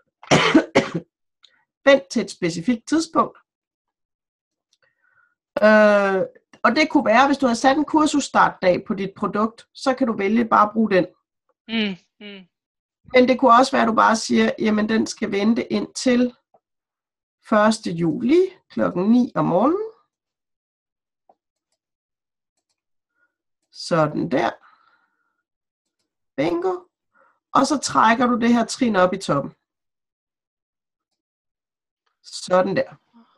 Vent til et specifikt tidspunkt. Og det kunne være, hvis du har sat en kursusstartdag på dit produkt, så kan du vælge bare at bruge den. Men det kunne også være, at du bare siger, jamen den skal vente indtil 1. juli kl. 9 om morgenen. Sådan der. Bingo. Og så trækker du det her trin op i toppen. Sådan der.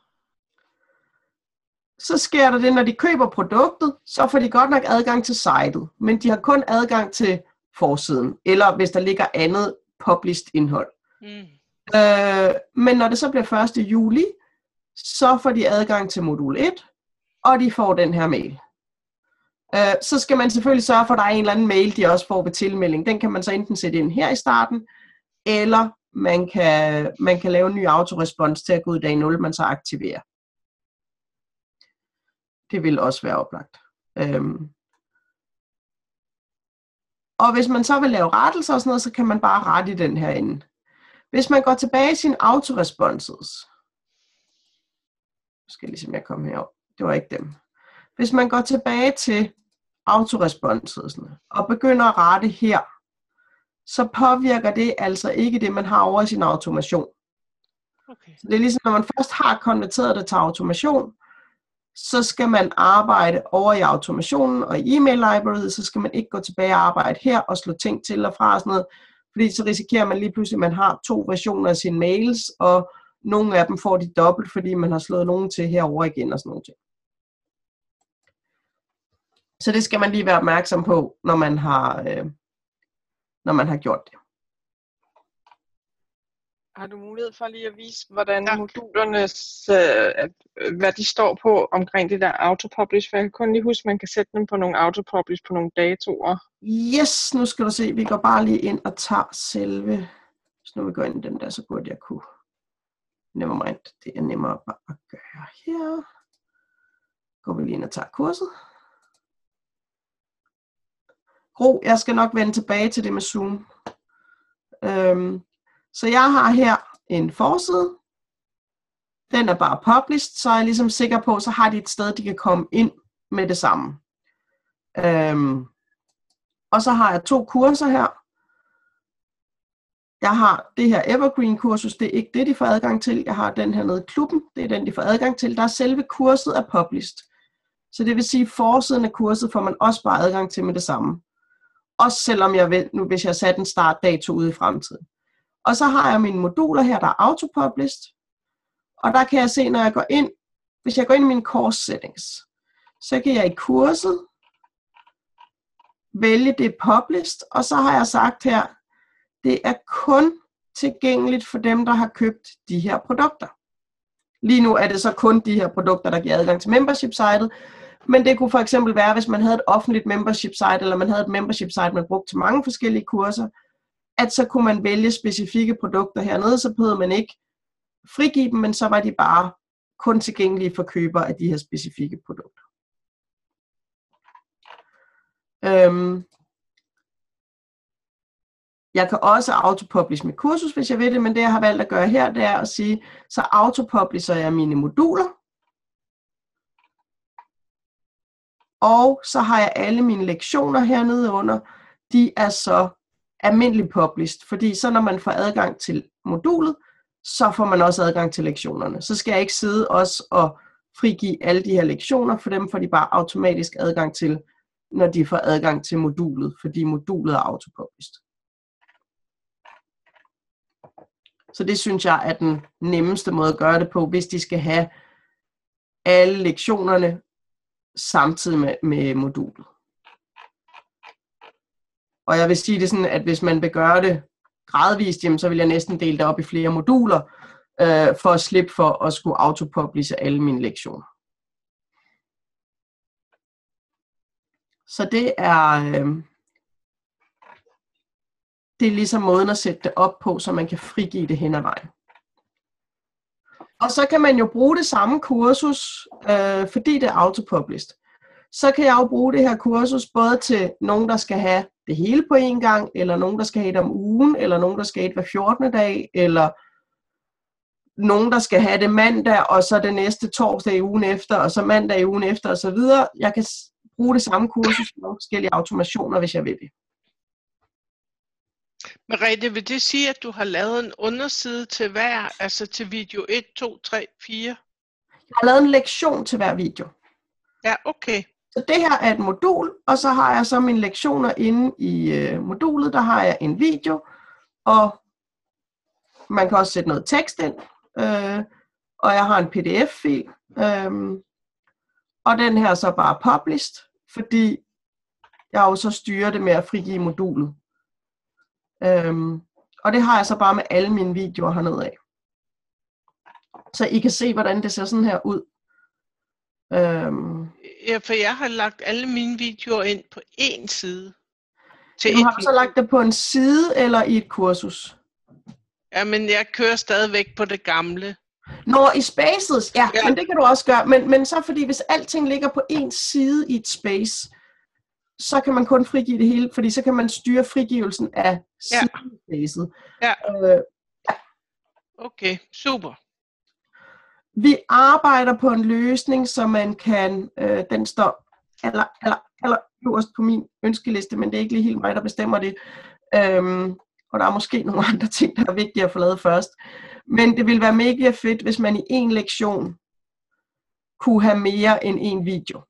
Så sker der det, når de køber produktet, så får de godt nok adgang til sitet, men de har kun adgang til forsiden, eller hvis der ligger andet published indhold. Men når det så bliver 1. juli, så får de adgang til modul 1, og de får den her mail. Så skal man selvfølgelig sørge for, at der er en eller anden mail, de også får ved tilmelding. Den kan man så enten sætte ind her i starten, eller man kan lave en ny autorespons til at gå ud dag 0, man så aktiverer. Det vil også være oplagt. Og hvis man så vil lave rettelser og sådan noget, så kan man bare rette i den her ende. Hvis man går tilbage i sin autoresponses, nu skal jeg ligesom jeg komme herop, det var ikke dem. Hvis man går tilbage til autoresponsesene og begynder at rette her, så påvirker det altså ikke det, man har over i sin automation. Okay. Så det er ligesom, når man først har konverteret det til automation, så skal man arbejde over i automationen og i e-mail library, så skal man ikke gå tilbage og arbejde her og slå ting til og fra og sådan noget, fordi så risikerer man lige pludselig, at man har 2 versioner af sine mails, og nogle af dem får de dobbelt, fordi man har slået nogen til herover igen og sådan noget. Så det skal man lige være opmærksom på, når man har gjort det. Har du mulighed for lige at vise, hvordan modulernes, hvad de står på omkring det der autopublish? For jeg kan kun lige huske, at man kan sætte dem på nogle autopublish på nogle datoer. Yes, nu skal du se, vi går bare lige ind og tager selve, hvis nu vi går ind i dem der, så burde jeg kunne. Nevermind, det er nemmere bare at gøre her. Går vi lige ind og tager kurset. Jeg skal nok vende tilbage til det med Zoom. Så jeg har her en forside. Den er bare published, så er jeg ligesom sikker på, så har de et sted, de kan komme ind med det samme. Og så har jeg 2 kurser her. Jeg har det her Evergreen kursus, det er ikke det, de får adgang til. Jeg har den her nede i klubben, det er den, de får adgang til. Der er selve kurset er published. Så det vil sige, at forsiden af kurset får man også bare adgang til med det samme. Også selvom jeg vil, nu hvis jeg satte en startdato ude i fremtiden. Og så har jeg mine moduler her, der er autopublished. Og der kan jeg se, når jeg går ind, hvis jeg går ind i mine course settings, så kan jeg i kurset vælge det published, og så har jeg sagt her, det er kun tilgængeligt for dem, der har købt de her produkter. Lige nu er det så kun de her produkter, der giver adgang til membership-sitet, men det kunne for eksempel være, hvis man havde et offentligt membership-site, eller man havde et membership-site, man brugte til mange forskellige kurser, at så kunne man vælge specifikke produkter hernede, så behøvede man ikke frigive dem, men så var de bare kun tilgængelige for købere af de her specifikke produkter. Jeg kan også autopublish mit kursus, hvis jeg vil det, men det jeg har valgt at gøre her, det er at sige, så autopublisher jeg mine moduler, og så har jeg alle mine lektioner hernede under, de er så almindelig published, fordi så når man får adgang til modulet, så får man også adgang til lektionerne. Så skal jeg ikke sidde også og frigive alle de her lektioner, for dem får de bare automatisk adgang til, når de får adgang til modulet, fordi modulet er autopublished. Så det synes jeg er den nemmeste måde at gøre det på, hvis de skal have alle lektionerne samtidig med modulet. Og jeg vil sige det sådan, at hvis man vil gøre det gradvist, jamen, så vil jeg næsten dele det op i flere moduler, for at slippe for at skulle autopublishe alle mine lektioner. Så det er ligesom måden at sætte det op på, så man kan frigive det hen ad vejen. Og så kan man jo bruge det samme kursus, fordi det er autopublished. Så kan jeg jo bruge det her kursus både til nogen, der skal have det hele på en gang, eller nogen, der skal have det om ugen, eller nogen, der skal have det hver 14. dag, eller nogen, der skal have det mandag, og så det næste torsdag i ugen efter, og så mandag i ugen efter, osv. Jeg kan bruge det samme kursus med nogle forskellige automationer, hvis jeg vil det. Merete, vil det sige, at du har lavet en underside til hver, altså til video 1, 2, 3, 4? Jeg har lavet en lektion til hver video. Ja, okay. Så det her er et modul, og så har jeg så mine lektioner inde i modulet. Der har jeg en video, og man kan også sætte noget tekst ind. Og jeg har en pdf-fil. Og den her er så bare published, fordi jeg jo så styrer det med at frigive modulet. Og det har jeg så bare med alle mine videoer hernede af. Så I kan se, hvordan det ser sådan her ud. Ja, for jeg har lagt alle mine videoer ind på én side. Har du så lagt det på en side eller i et kursus? Ja, men jeg kører stadigvæk på det gamle. Nå, i Spaces, ja, men det kan du også gøre. Men så fordi, hvis alting ligger på en side i et space, så kan man kun frigive det hele, fordi så kan man styre frigivelsen af sidespacet. Ja. Okay, super. Vi arbejder på en løsning, så man kan, den står aller øverst på min ønskeliste, men det er ikke lige helt mig, der bestemmer det. Og der er måske nogle andre ting, der er vigtige at få lavet først. Men det ville være mega fedt, hvis man i en lektion kunne have mere end en video.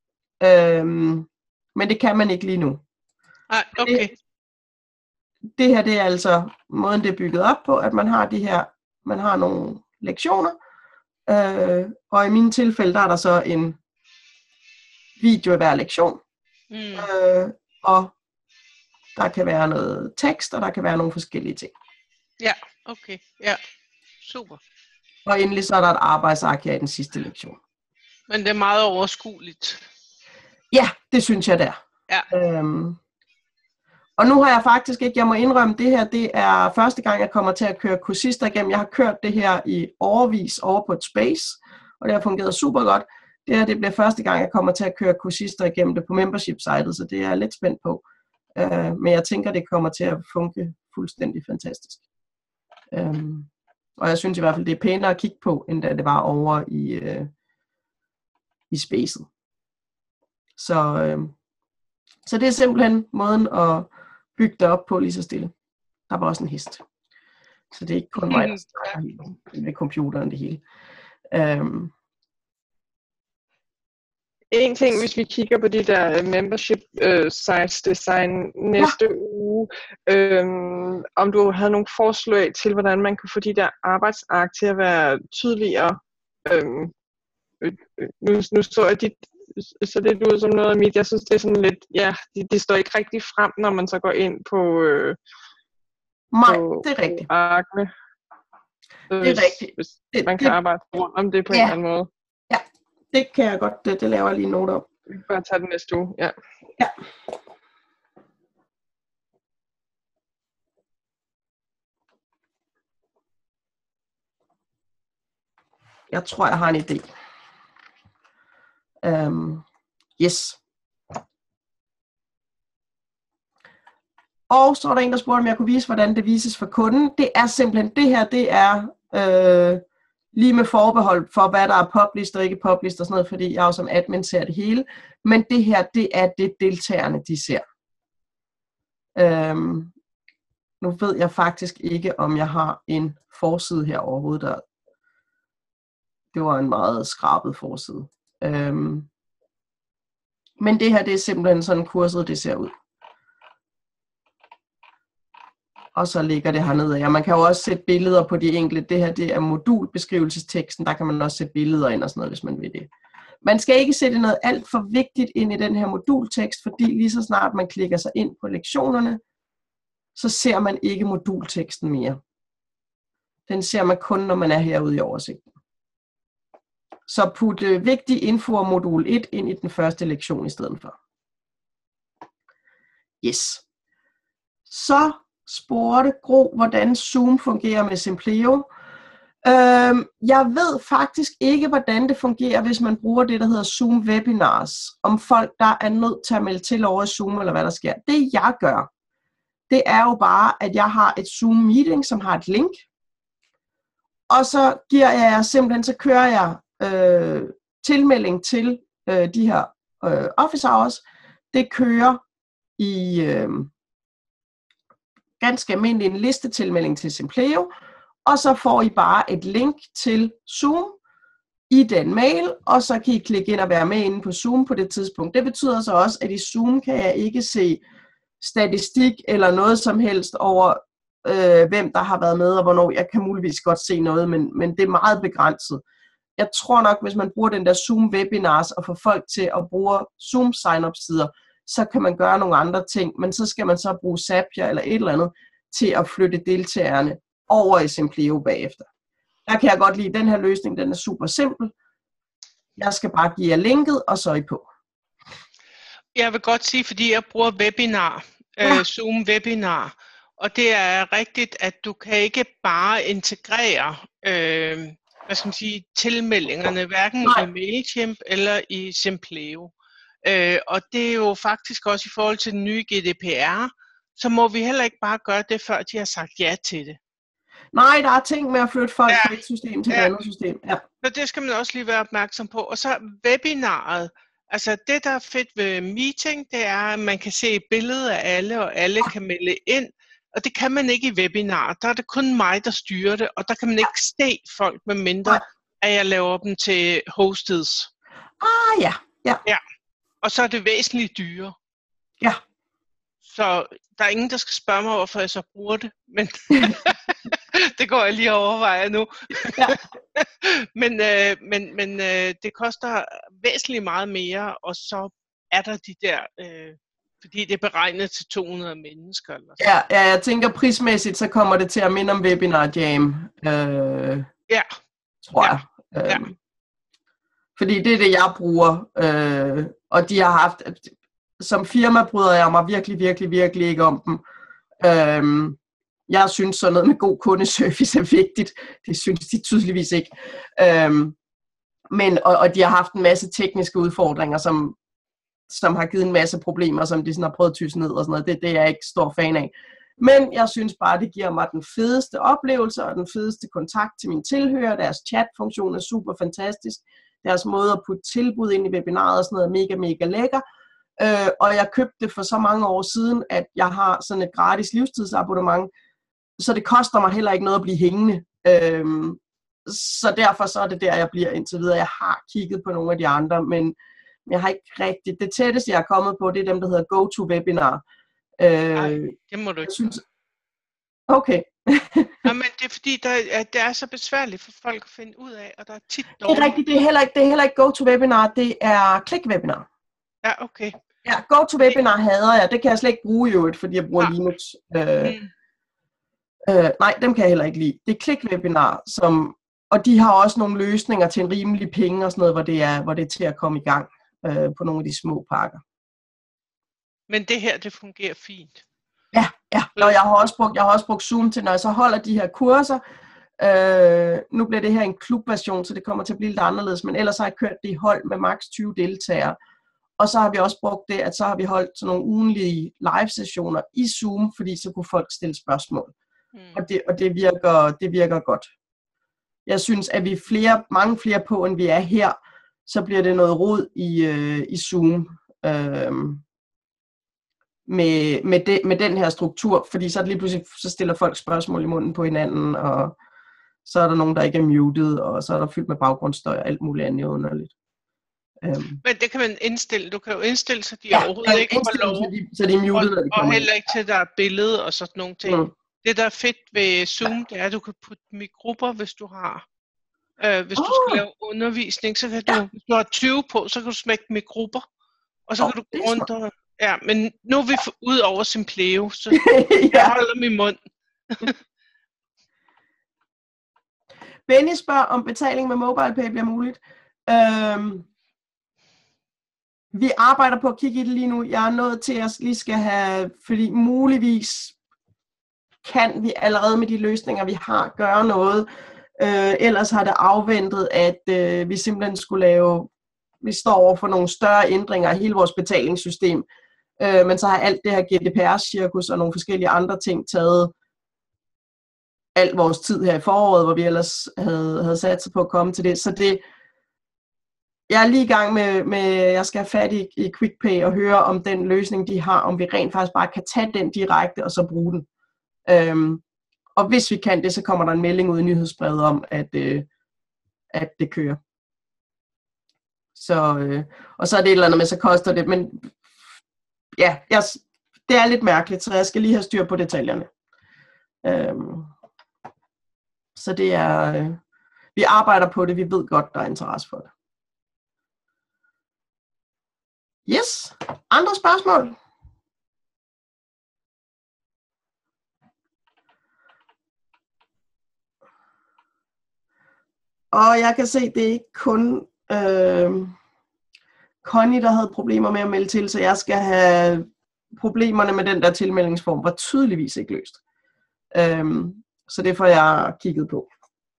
Men det kan man ikke lige nu. Nej, okay. Det her, det er altså måden, det er bygget op på, at man har nogle lektioner, og i mine tilfælde, der er der så en video i hver lektion, og der kan være noget tekst, og der kan være nogle forskellige ting. Ja, okay, ja, super. Og endelig så er der et arbejdsark her i den sidste lektion. Men det er meget overskueligt. Ja, det synes jeg, det er. Ja. Og nu har jeg faktisk ikke, jeg må indrømme, det er første gang, jeg kommer til at køre kursister igennem. Jeg har kørt det her i årevis over på et space, og det har fungeret super godt. Det bliver første gang, jeg kommer til at køre kursister igennem det på membership-sitet, så det er jeg lidt spændt på. Men jeg tænker, det kommer til at funke fuldstændig fantastisk. Og jeg synes i hvert fald, det er pænere at kigge på, end da det var over i spacet. Så det er simpelthen måden at bygge det op på lige så stille. Der var også en hest. Så det er ikke kun mig, der snakker med computeren det hele. En ting, hvis vi kigger på de der membership sites design næste uge, om du havde nogle forslag til, hvordan man kan få de der arbejdsark til at være tydeligere. Nu så jeg så det ud som noget af mit. Jeg synes, det er sådan lidt, de står ikke rigtig frem, når man så går ind på det er rigtigt. arkene. Det er rigtigt. Hvis man kan arbejde rundt om det på en eller anden måde. Ja, det kan jeg godt. Det laver jeg lige noter om. Vi kan bare tage det næste uge, ja. Jeg tror, jeg har en idé. Yes. Og så er der en, der spurgte, om jeg kunne vise, hvordan det vises for kunden. Det er simpelthen, det her, det er lige med forbehold for, hvad der er published og ikke published og sådan noget, fordi jeg jo som admin ser det hele. Men det her, det er det deltagerne, de ser. Nu ved jeg faktisk ikke, om jeg har en forside her overhovedet. Det var en meget skrabet forside. Men det her, det er simpelthen sådan kurset, det ser ud. Og så ligger det hernede. Ja, man kan jo også sætte billeder på de enkelte. Det her, det er modulbeskrivelsesteksten. Der kan man også sætte billeder ind og sådan noget, hvis man vil det. Man skal ikke sætte noget alt for vigtigt ind i den her modultekst, fordi lige så snart man klikker sig ind på lektionerne, så ser man ikke modulteksten mere. Den ser man kun, når man er herude i oversigten. Så put vigtig info om modul 1 ind i den første lektion i stedet for. Yes. Så spurgte Gro, hvordan Zoom fungerer med Simpleo. Jeg ved faktisk ikke, hvordan det fungerer, hvis man bruger det, der hedder Zoom Webinars. Om folk, der er nødt til at melde til over Zoom, eller hvad der sker. Det jeg gør, det er jo bare, at jeg har et Zoom meeting, som har et link. Og så giver jeg simpelthen, så kører jeg tilmelding til de her office hours. Det kører ganske almindelig en listetilmelding til Simpleo, og så får I bare et link til Zoom i den mail, og så kan I klikke ind og være med inde på Zoom på det tidspunkt. Det betyder så også, at i Zoom kan jeg ikke se statistik eller noget som helst over, hvem der har været med, og hvornår. Jeg kan muligvis godt se noget, men det er meget begrænset. Jeg tror nok, hvis man bruger den der Zoom webinars og får folk til at bruge Zoom sign-up-sider, så kan man gøre nogle andre ting, men så skal man så bruge Zapier eller et eller andet til at flytte deltagerne over i Simpleo bagefter. Der kan jeg godt lide, den her løsning, den er super simpel. Jeg skal bare give jer linket, og så er I på. Jeg vil godt sige, fordi jeg bruger webinar, Zoom webinar, og det er rigtigt, at du kan ikke bare integrere tilmeldingerne, hverken i Mailchimp eller i Simpleo. Og det er jo faktisk også i forhold til den nye GDPR, så må vi heller ikke bare gøre det, før de har sagt ja til det. Nej, der er ting med at flytte folk fra et system til et andet system. Ja. Så det skal man også lige være opmærksom på. Og så webinaret. Altså det, der er fedt ved meeting, det er, at man kan se billeder af alle, og alle kan melde ind. Og det kan man ikke i webinar. Der er det kun mig, der styrer det, og der kan man ikke se folk, med mindre at jeg laver dem til hosteds. Ja. Og så er det væsentligt dyre. Ja. Så der er ingen, der skal spørge mig, hvorfor jeg så bruger det. Men det går jeg lige at overveje nu. Ja. men det koster væsentligt meget mere, og så er der de der, fordi det er beregnet til 200 mennesker. Eller ja, jeg tænker prismæssigt, så kommer det til at minde om Webinar Jam. Tror jeg. Fordi det er det, jeg bruger. Og de har haft... Som firma bryder jeg mig virkelig ikke om dem. Jeg synes sådan noget med god kundeservice er vigtigt. Det synes de tydeligvis ikke. Og de har haft en masse tekniske udfordringer, som har givet en masse problemer, som de sådan har prøvet at tyse ned og sådan noget. Det er jeg ikke stor fan af. Men jeg synes bare, det giver mig den fedeste oplevelse og den fedeste kontakt til mine tilhører. Deres chatfunktion er super fantastisk. Deres måde at putte tilbud ind i webinaret og sådan noget er mega lækker. Og jeg købte det for så mange år siden, at jeg har sådan et gratis livstidsabonnement, så det koster mig heller ikke noget at blive hængende. Så derfor så er det der, jeg bliver indtil videre. Jeg har kigget på nogle af de andre, men jeg har ikke rigtigt. Det tætteste, jeg er kommet på, det er dem, der hedder GoToWebinar. Nej, det må du ikke. Synes... Okay. Nå, men det er fordi, det er så besværligt for folk at finde ud af, og der er tit dårligt. Det er rigtigt, det er heller ikke GoToWebinar, det er ClickWebinar. Ja, okay. Ja, GoToWebinar hader jeg. Det kan jeg slet ikke bruge i øvrigt, fordi jeg bruger Linux. Nej, dem kan jeg heller ikke lide. Det er ClickWebinar, og de har også nogle løsninger til en rimelig penge og sådan noget, hvor det er til at komme i gang på nogle af de små pakker. Men det her, det fungerer fint. Ja. Og jeg har også brugt Zoom til, når jeg så holder de her kurser. Nu bliver det her en klubversion, så det kommer til at blive lidt anderledes, men ellers har jeg kørt det i hold med maks 20 deltagere. Og så har vi også brugt det, at så har vi holdt sådan nogle ugenlige live-sessioner i Zoom, fordi så kunne folk stille spørgsmål. Og det virker godt. Jeg synes, at vi er mange flere på, end vi er her, så bliver det noget rod i Zoom med den her struktur, fordi så er det lige pludselig, så stiller folk spørgsmål i munden på hinanden, og så er der nogen, der ikke er muted, og så er der fyldt med baggrundsstøj og alt muligt andet underligt. Men det kan man indstille. Du kan jo indstille, så de overhovedet ikke får lov. Så de er muted, og heller ikke til, der er billede og sådan nogle ting. Det, der er fedt ved Zoom, det er, at du kan putte dem i grupper, hvis du har. Hvis du skal lave undervisning, så kan du, hvis du har 20 på, så kan du smække dem i grupper. Og så kan du gå rundt og... Ja, men nu er vi ud over Simpleo, så jeg holder min mund. Benny spørger, om betaling med MobilePay bliver muligt. Vi arbejder på at kigge i det lige nu. Jeg er nået til, at jeg lige skal have, fordi muligvis kan vi allerede med de løsninger, vi har, gøre noget. Ellers har det afventet, at vi simpelthen skulle vi står over for nogle større ændringer af hele vores betalingssystem. Men så har alt det her GDPR-cirkus og nogle forskellige andre ting taget al vores tid her i foråret, hvor vi ellers havde sat sig på at komme til det. Så jeg er lige i gang med jeg skal have fat i QuickPay og høre om den løsning, de har, om vi rent faktisk bare kan tage den direkte og så bruge den. Og hvis vi kan det, så kommer der en melding ud i nyhedsbrevet om, at det kører. Så, og så er det et eller andet med, så koster det, men ja, det er lidt mærkeligt, så jeg skal lige have styr på detaljerne. Så det er, vi arbejder på det, vi ved godt, der er interesse for det. Yes, andre spørgsmål? Og jeg kan se, det er ikke kun Connie, der havde problemer med at melde til, så jeg skal have problemerne med den der tilmeldingsform, var tydeligvis ikke løst. Så det får jeg kigget på.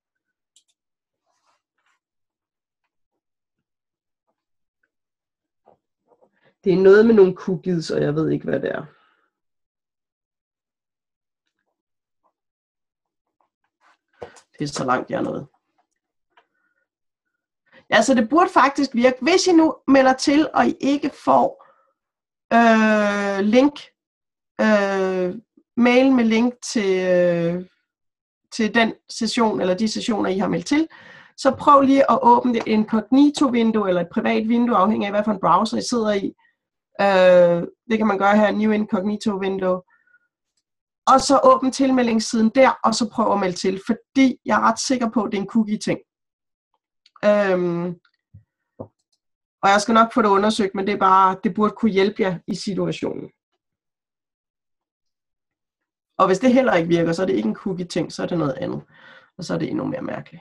Det er noget med nogle cookies, og jeg ved ikke, hvad det er. Det er så langt, jeg er nået. Ja, så det burde faktisk virke. Hvis I nu melder til, og I ikke får mail med link til den session, eller de sessioner, I har meldt til, så prøv lige at åbne et incognito-vindue, eller et privat vindue, afhængig af, hvad for en browser I sidder i. Det kan man gøre her, New Incognito-vindue. Og så åbn tilmeldingssiden der, og så prøv at melde til, fordi jeg er ret sikker på, at det er en cookie-ting. Og jeg skal nok få det undersøgt, men det er bare, det burde kunne hjælpe jer i situationen. Og hvis det heller ikke virker, så er det ikke en cookie-ting, så er det noget andet. Og så er det endnu mere mærkeligt.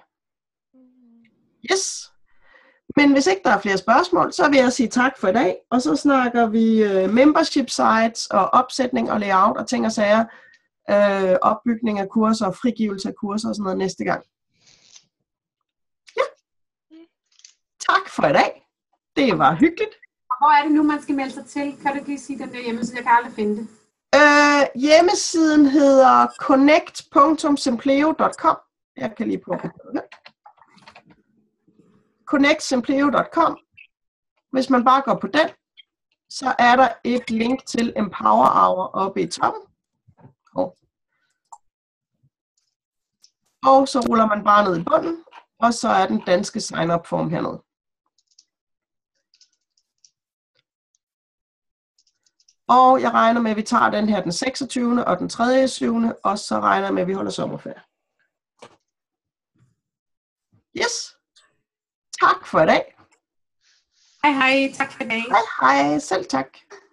Yes! Men hvis ikke der er flere spørgsmål, så vil jeg sige tak for i dag. Og så snakker vi membership sites og opsætning og layout og ting og sager. Opbygning af kurser og frigivelse af kurser og sådan noget næste gang. Ja. Tak for i dag. Det var hyggeligt. Hvor er det nu, man skal melde sig til? Kan du lige sige den der hjemmeside? Jeg kan aldrig finde det. Hjemmesiden hedder connect.simpleo.com. Jeg kan lige prøve at det. connectsimpleo.com. Hvis man bare går på den, så er der et link til Empower Hour oppe i toppen. Og så ruller man bare ned i bunden, og så er den danske sign-up form hernede. Og jeg regner med, at vi tager den her den 26. og den 3.7. Og så regner jeg med, at vi holder sommerferie. Yes. Tak for i dag. Hej hej, tak for i dag. Hej hej, selv tak.